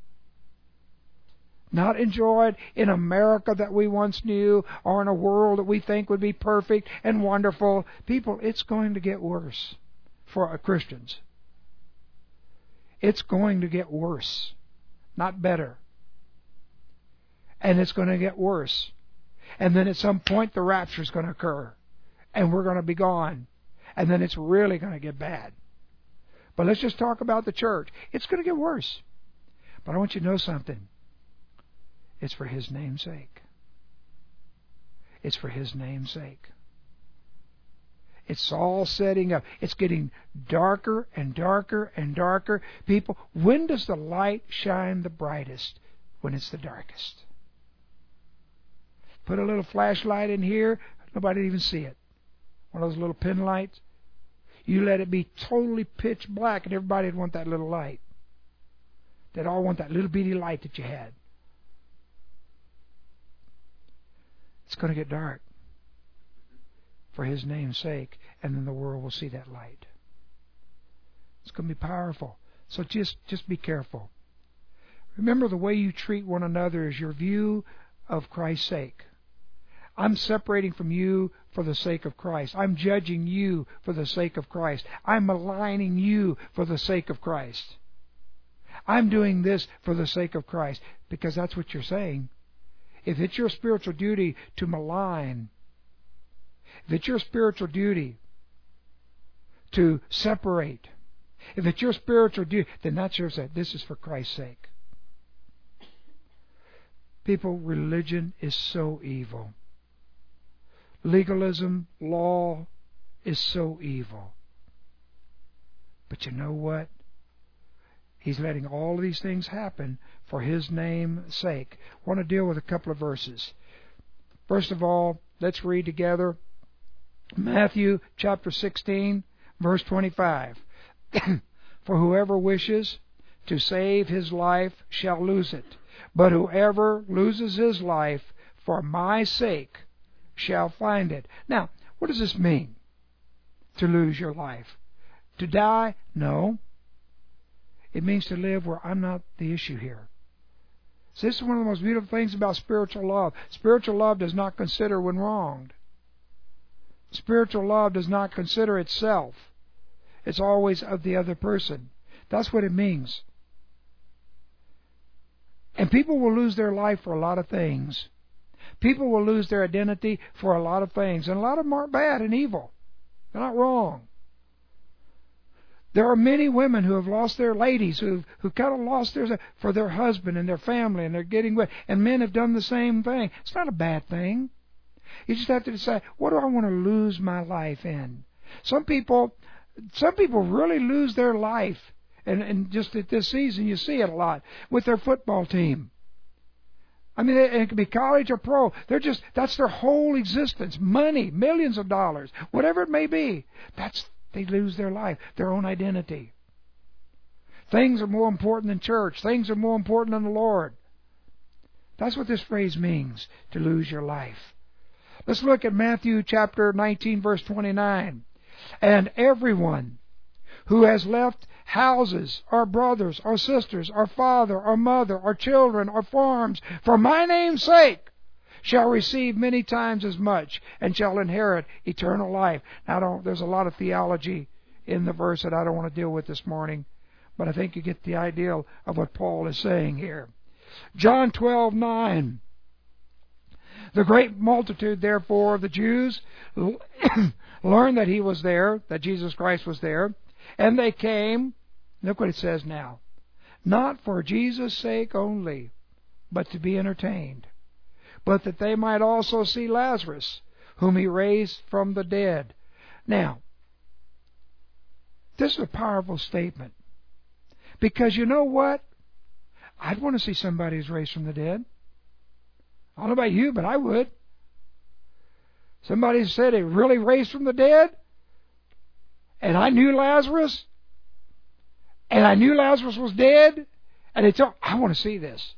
Not enjoy it in America that we once knew, or in a world that we think would be perfect and wonderful. People, it's going to get worse for Christians. It's going to get worse, not better. And it's going to get worse. And then at some point the rapture is going to occur. And we're going to be gone. And then it's really going to get bad. But let's just talk about the church. It's going to get worse. But I want you to know something. It's for His name's sake. It's for His name's sake. It's all setting up. It's getting darker and darker and darker. People, when does the light shine the brightest? When it's the darkest. Put a little flashlight in here, nobody even see it. One of those little pin lights. You let it be totally pitch black and everybody would want that little light. They'd all want that little bitty light that you had. It's going to get dark for His name's sake, and then the world will see that light. It's going to be powerful. So just, just be careful. Remember, the way you treat one another is your view of Christ's sake. I'm separating from you for the sake of Christ. I'm judging you for the sake of Christ. I'm maligning you for the sake of Christ. I'm doing this for the sake of Christ, because that's what you're saying. If it's your spiritual duty to malign, if it's your spiritual duty to separate, if it's your spiritual duty, then that's your say. This is for Christ's sake. People, religion is so evil. Legalism, law is so evil. But you know what? He's letting all of these things happen for His name's sake. I want to deal with a couple of verses. First of all, let's read together Matthew chapter sixteen, verse twenty-five. For whoever wishes to save his life shall lose it. But whoever loses his life for my sake shall find it. Now, what does this mean, to lose your life? To die? No. It means to live where I'm not the issue here. So this is one of the most beautiful things about spiritual love. Spiritual love does not consider when wronged. Spiritual love does not consider itself. It's always of the other person. That's what it means. And people will lose their life for a lot of things. People will lose their identity for a lot of things. And a lot of them aren't bad and evil. They're not wrong. There are many women who have lost their ladies, who who kind of lost theirs for their husband and their family, and they're getting away. And men have done the same thing. It's not a bad thing. You just have to decide, what do I want to lose my life in? Some people, some people really lose their life, and, and just at this season you see it a lot with their football team. I mean, it, it can be college or pro. They're just, that's their whole existence. Money, millions of dollars, whatever it may be. That's, they lose their life, their own identity. Things are more important than church. Things are more important than the Lord. That's what this phrase means, to lose your life. Let's look at Matthew chapter nineteen, verse twenty-nine. And everyone who has left houses, or brothers, or sisters, or father, or mother, or children, or farms, for my name's sake, shall receive many times as much, and shall inherit eternal life. Now, I don't, there's a lot of theology in the verse that I don't want to deal with this morning, but I think you get the idea of what Paul is saying here. John twelve nine. The great multitude, therefore, of the Jews learned that he was there, that Jesus Christ was there, and they came, look what it says now, not for Jesus' sake only, but to be entertained, but that they might also see Lazarus, whom he raised from the dead. Now, this is a powerful statement, because you know what? I'd want to see somebody who's raised from the dead. I don't know about you, but I would. Somebody said he really raised from the dead, and I knew Lazarus, and I knew Lazarus was dead, and they told, I want to see this.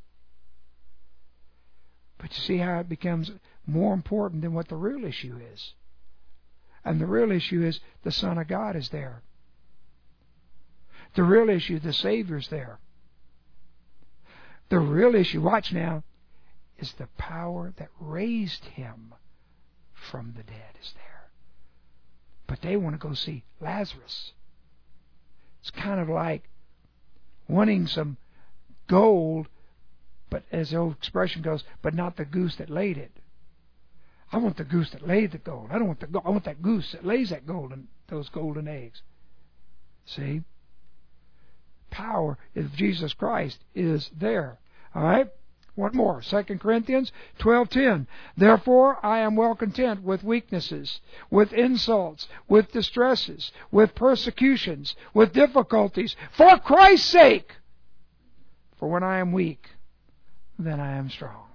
But you see how it becomes more important than what the real issue is. And the real issue is the Son of God is there. The real issue, the Savior's there. The real issue, watch now, is the power that raised him from the dead is there. But they want to go see Lazarus. It's kind of like wanting some gold, but as the old expression goes, but not the goose that laid it. I want the goose that laid the gold. I don't want the go- I want that goose that lays that golden those golden eggs. See? Power of Jesus Christ is there. All right? One more. Second Corinthians twelve ten. Therefore I am well content with weaknesses, with insults, with distresses, with persecutions, with difficulties, for Christ's sake. For when I am weak, then I am strong.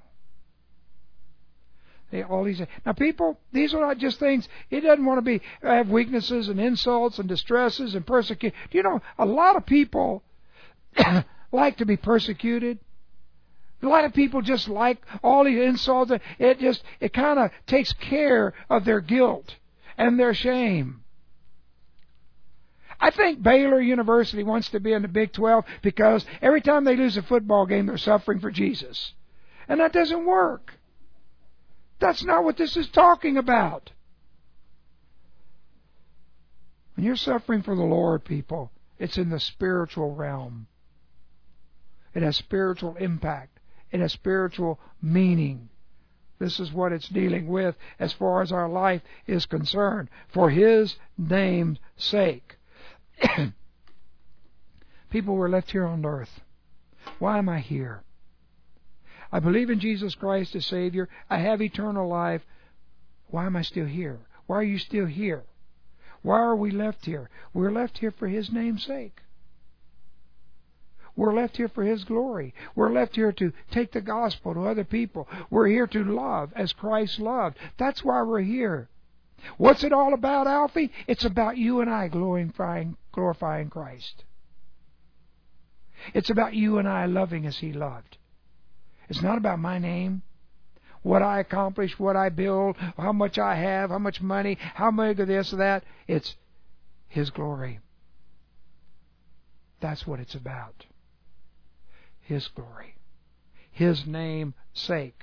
They, all these now, people, these are not just things. He doesn't want to be have weaknesses and insults and distresses and persecution. Do you know a lot of people like to be persecuted? A lot of people just like all these insults. It just, it kind of takes care of their guilt and their shame. I think Baylor University wants to be in the Big twelve because every time they lose a football game, they're suffering for Jesus. And that doesn't work. That's not what this is talking about. When you're suffering for the Lord, people, it's in the spiritual realm. It has spiritual impact. It has spiritual meaning. This is what it's dealing with as far as our life is concerned. For His name's sake. People were left here on earth. Why am I here? I believe in Jesus Christ as Savior. I have eternal life. Why am I still here? Why are you still here? Why are we left here? We're left here for His name's sake. We're left here for His glory. We're left here to take the gospel to other people. We're here to love as Christ loved. That's why we're here. What's it all about, Alfie? It's about you and I glorifying, glorifying Christ. It's about you and I loving as He loved. It's not about my name, what I accomplish, what I build, how much I have, how much money, how much of this or that. It's His glory. That's what it's about. His glory. His name's sake.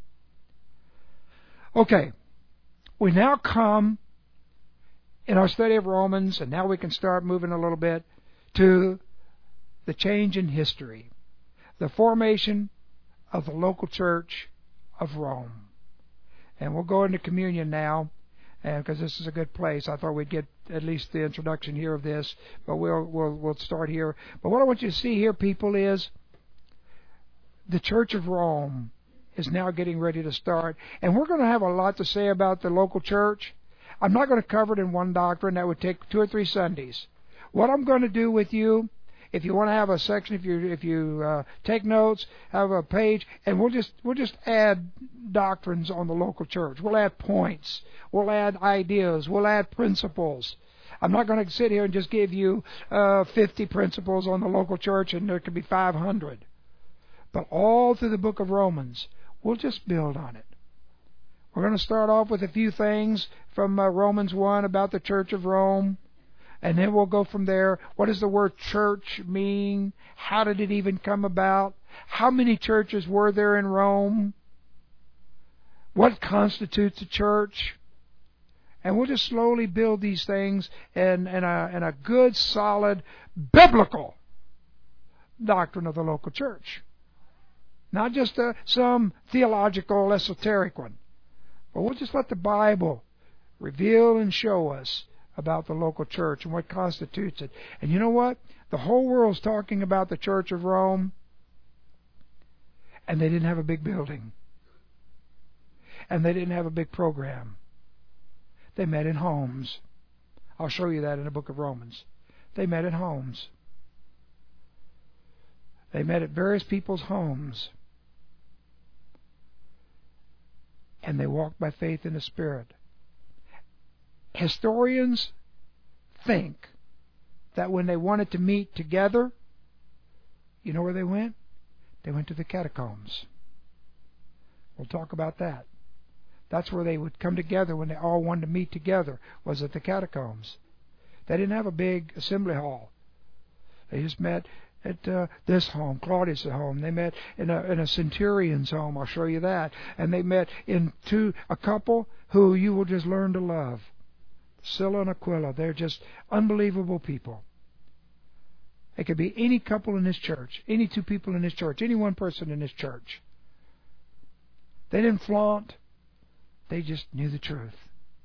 Okay. We now come in our study of Romans, and now we can start moving a little bit to the change in history. The formation of the local church of Rome. And we'll go into communion now, and because this is a good place. I thought we'd get at least the introduction here of this, but we'll we'll we'll start here. But what I want you to see here, people, is the Church of Rome is now getting ready to start, and we're going to have a lot to say about the local church. I'm not going to cover it in one doctrine. That would take two or three Sundays. What I'm going to do with you, if you want to have a section, if you if you uh, take notes, have a page, and we'll just we'll just add doctrines on the local church. We'll add points. We'll add ideas. We'll add principles. I'm not going to sit here and just give you uh, fifty principles on the local church, and there could be five hundred. But all through the book of Romans, we'll just build on it. We're going to start off with a few things from uh, Romans one about the Church of Rome. And then we'll go from there. What does the word church mean? How did it even come about? How many churches were there in Rome? What constitutes a church? And we'll just slowly build these things in, in, a, in a good, solid, biblical doctrine of the local church. Not just a, some theological, esoteric one. But we'll just let the Bible reveal and show us about the local church and what constitutes it. And you know what? The whole world's talking about the Church of Rome, and they didn't have a big building. And they didn't have a big program. They met in homes. I'll show you that in the book of Romans. They met in homes. They met at various people's homes. And they walked by faith in the Spirit. Historians think that when they wanted to meet together, you know where they went? They went to the catacombs. We'll talk about that. That's where they would come together when they all wanted to meet together, was at the catacombs. They didn't have a big assembly hall. They just met at uh, this home, Claudius' home. They met in a, in a centurion's home. I'll show you that. And they met in two a couple who you will just learn to love. Priscilla and Aquila. They're just unbelievable people. It could be any couple in this church, any two people in this church, any one person in this church. They didn't flaunt. They just knew the truth.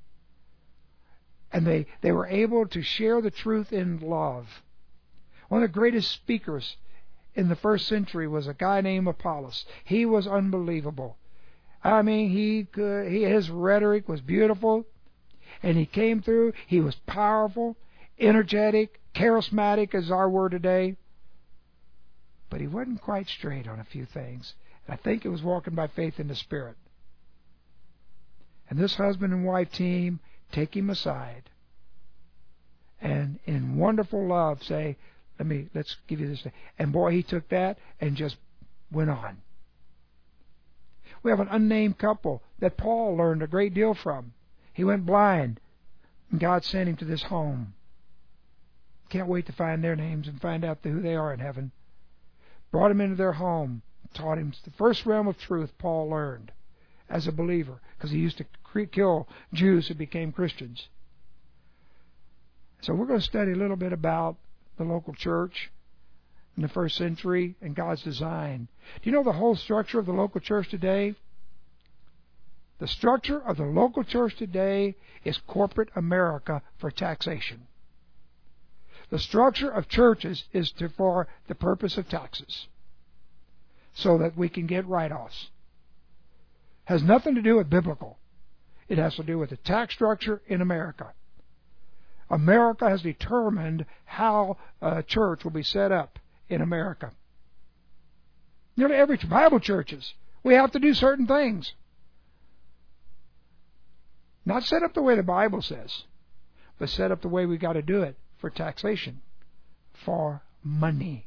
And they, they were able to share the truth in love. One of the greatest speakers in the first century was a guy named Apollos. He was unbelievable. I mean, he could, he his rhetoric was beautiful. And he came through. He was powerful, energetic, charismatic is our word today. But he wasn't quite straight on a few things. And I think it was walking by faith in the Spirit. And this husband and wife team take him aside. And in wonderful love say, let me, let's give you this thing. And boy, he took that and just went on. We have an unnamed couple that Paul learned a great deal from. He went blind, and God sent him to this home. Can't wait to find their names and find out who they are in heaven. Brought him into their home, taught him the first realm of truth Paul learned as a believer, because he used to kill Jews who became Christians. So we're going to study a little bit about the local church in the first century and God's design. Do you know the whole structure of the local church today? The structure of the local church today is corporate America for taxation. The structure of churches is to, for the purpose of taxes, so that we can get write-offs. Has nothing to do with biblical. It has to do with the tax structure in America. America has determined how a church will be set up in America. Nearly every Bible churches, we have to do certain things. Not set up the way the Bible says, but set up the way we got to do it for taxation, for money.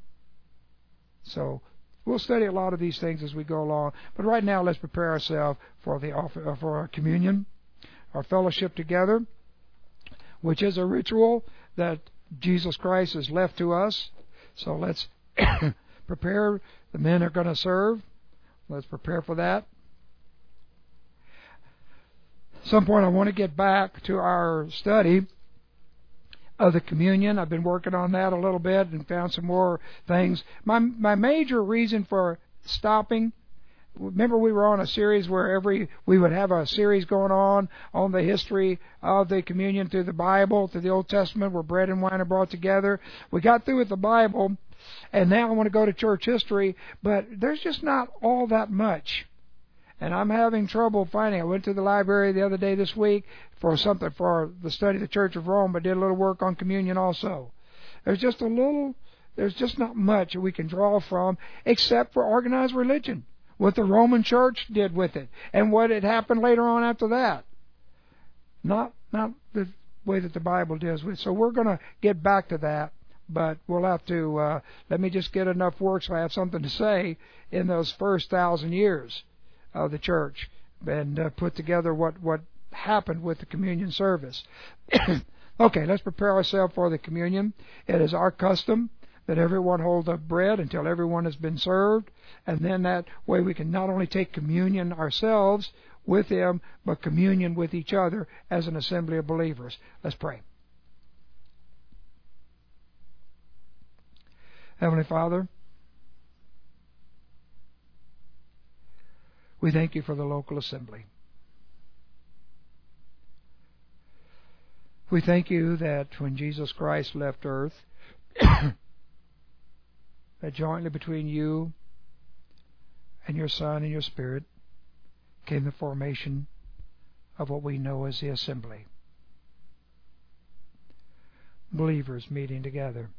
So we'll study a lot of these things as we go along. But right now, let's prepare ourselves for the for our communion, our fellowship together, which is a ritual that Jesus Christ is left to us. So let's prepare. The men are going to serve. Let's prepare for that. At some point I want to get back to our study of the communion. I've been working on that a little bit and found some more things. My my major reason for stopping, remember we were on a series where every we would have a series going on on the history of the communion through the Bible, through the Old Testament, where bread and wine are brought together. We got through with the Bible, and now I want to go to church history, but there's just not all that much. And I'm having trouble finding. I went to the library the other day this week for something for the study of the Church of Rome, but did a little work on communion also. There's just a little, there's just not much that we can draw from except for organized religion, what the Roman Church did with it, and what had happened later on after that. Not not the way that the Bible deals with it. So we're going to get back to that, but we'll have to, uh, let me just get enough work so I have something to say in those first thousand years of the church, and uh, put together what, what happened with the communion service. Okay, let's prepare ourselves for the communion. It is our custom that everyone hold up bread until everyone has been served, and then that way we can not only take communion ourselves with them, but communion with each other as an assembly of believers. Let's pray. Heavenly Father, we thank you for the local assembly. We thank you that when Jesus Christ left earth, that jointly between you and your Son and your Spirit came the formation of what we know as the assembly. Believers meeting together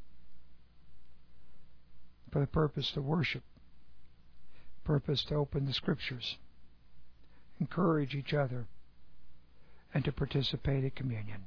for the purpose to worship, purpose to open the Scriptures, encourage each other, and to participate in communion.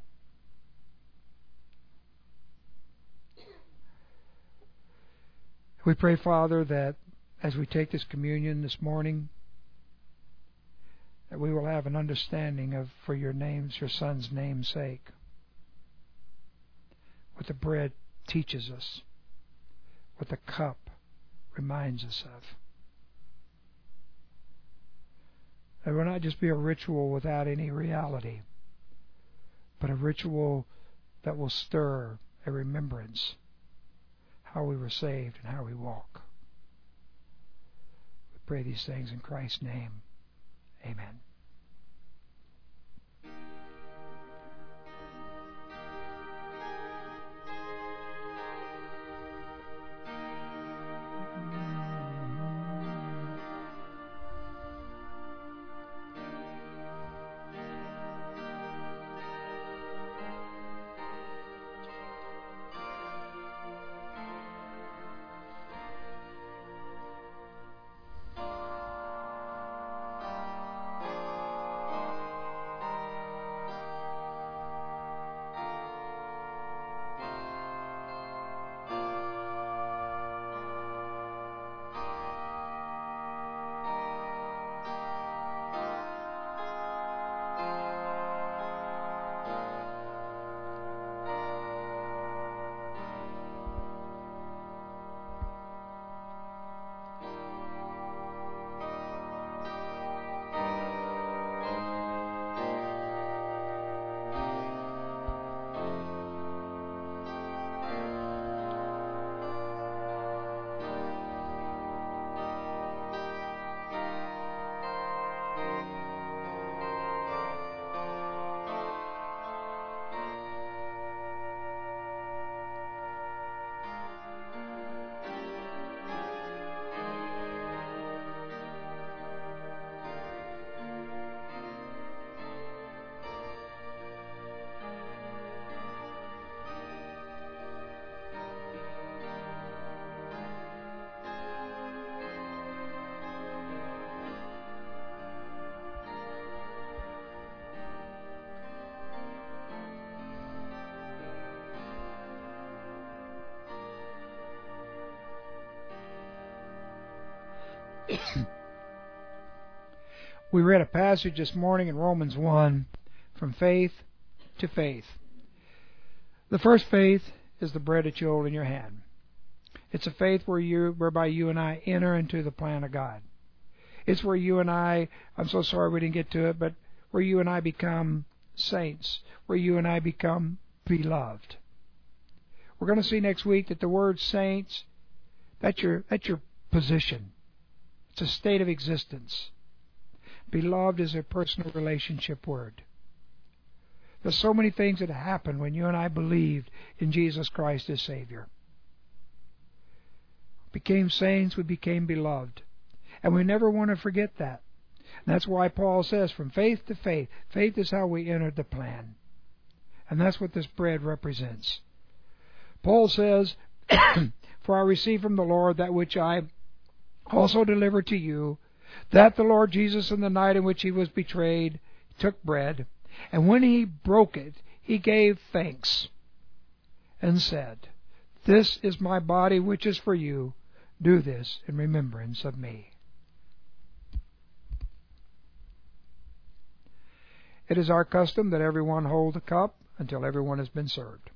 We pray, Father, that as we take this communion this morning, that we will have an understanding of, for your name's, your Son's name's sake, what the bread teaches us, what the cup reminds us of. It will not just be a ritual without any reality, but a ritual that will stir a remembrance how we were saved and how we walk. We pray these things in Christ's name. Amen. We read a passage this morning in Romans one, from faith to faith. The first faith is the bread that you hold in your hand. It's a faith where you, whereby you and I enter into the plan of God. It's where you and I, I'm so sorry we didn't get to it, but where you and I become saints, where you and I become beloved. We're going to see next week that the word saints, that's your, that's your position. It's a state of existence. Beloved is a personal relationship word. There's so many things that happened when you and I believed in Jesus Christ as Savior. Became saints, we became beloved. And we never want to forget that. And that's why Paul says, from faith to faith, faith is how we entered the plan. And that's what this bread represents. Paul says, for I received from the Lord that which I also delivered to you, that the Lord Jesus, in the night in which he was betrayed, took bread, and when he broke it, he gave thanks, and said, this is my body which is for you. Do this in remembrance of me. It is our custom that everyone hold a cup until everyone has been served.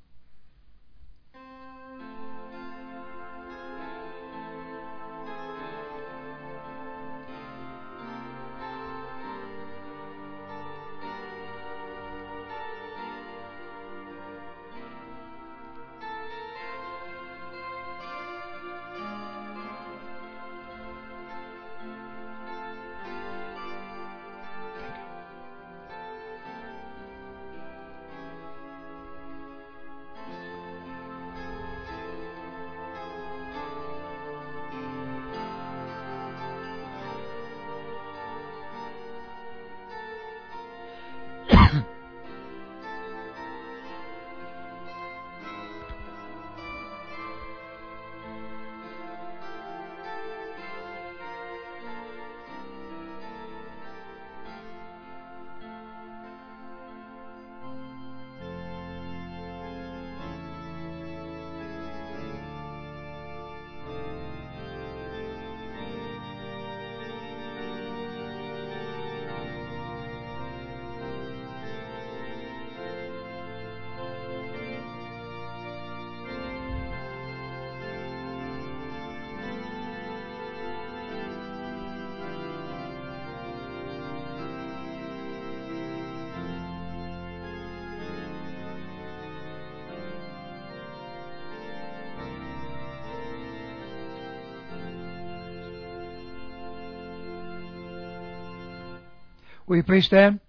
Will you please stand?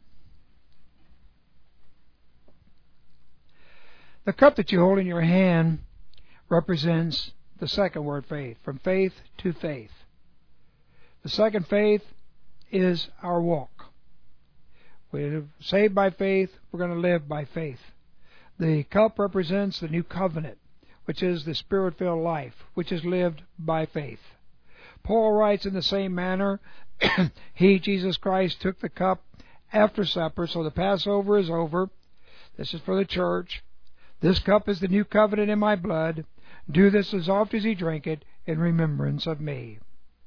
The cup that you hold in your hand represents the second word, faith, from faith to faith. The second faith is our walk. We're saved by faith, we're going to live by faith. The cup represents the new covenant, which is the Spirit-filled life, which is lived by faith. Paul writes in the same manner, He, Jesus Christ, took the cup after supper, so the Passover is over. This is for the church. This cup is the new covenant in my blood. Do this as oft as you drink it in remembrance of me.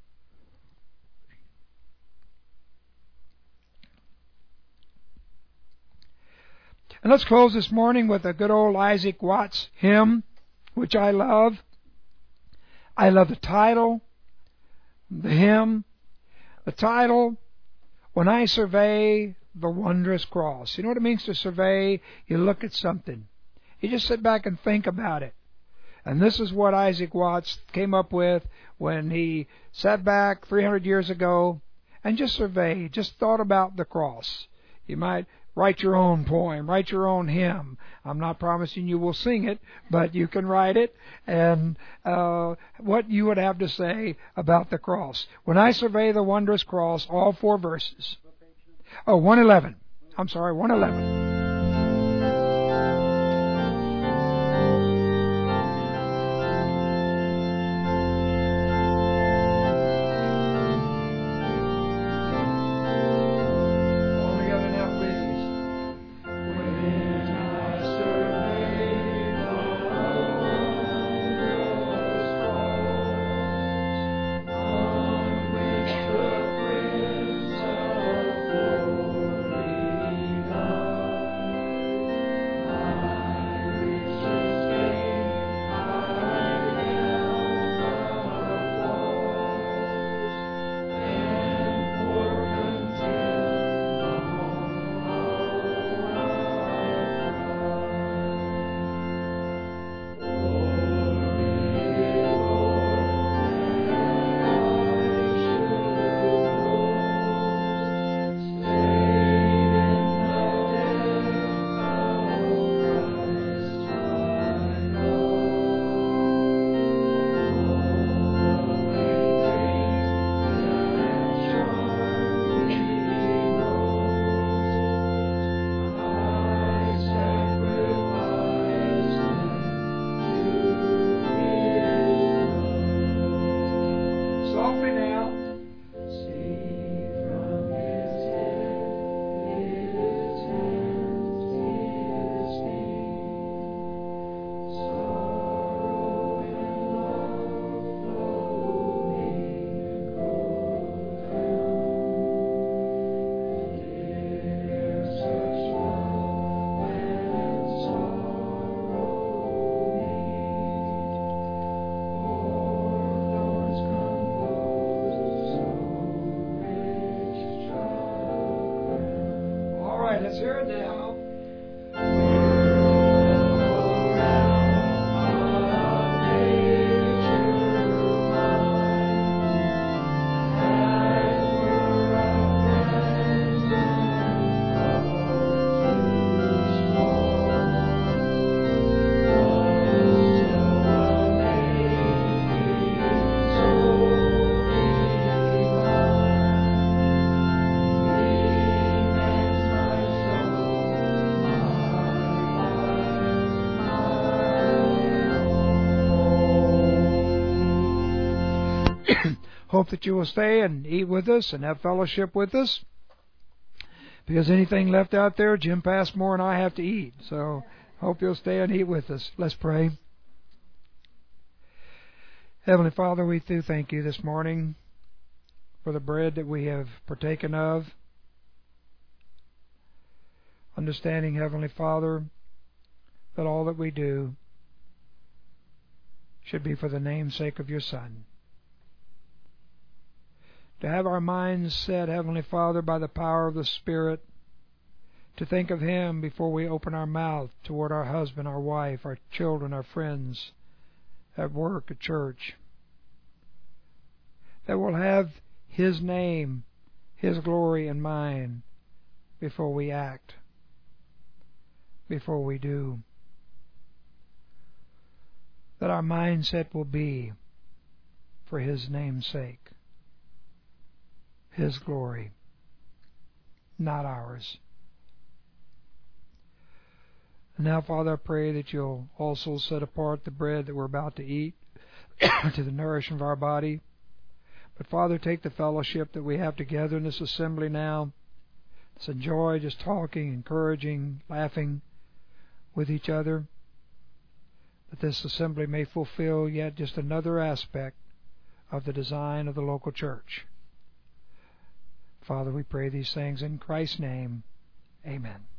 And let's close this morning with a good old Isaac Watts hymn, which I love. I love the title, the hymn, the title, When I Survey the Wondrous Cross. You know what it means to survey? You look at something. You just sit back and think about it. And this is what Isaac Watts came up with when he sat back three hundred years ago and just surveyed, just thought about the cross. You might write your own poem, write your own hymn. I'm not promising you will sing it, but you can write it and uh, what you would have to say about the cross. When I survey the wondrous cross, all four verses. Oh, one eleven. I'm sorry, one eleven. hope that you will stay and eat with us and have fellowship with us. Because anything left out there, Jim Passmore and I have to eat. So hope you'll stay and eat with us. Let's pray. Heavenly Father, we do thank you this morning for the bread that we have partaken of. Understanding, Heavenly Father, that all that we do should be for the name's sake of your Son. To have our minds set, Heavenly Father, by the power of the Spirit, to think of Him before we open our mouth toward our husband, our wife, our children, our friends, at work, at church. That we'll have His name, His glory in mind before we act, before we do. That our mindset will be for His name's sake. His glory, not ours. And now, Father, I pray that you'll also set apart the bread that we're about to eat to the nourishment of our body. But, Father, take the fellowship that we have together in this assembly now. Let's enjoy just talking, encouraging, laughing with each other. That this assembly may fulfill yet just another aspect of the design of the local church. Father, we pray these things in Christ's name. Amen.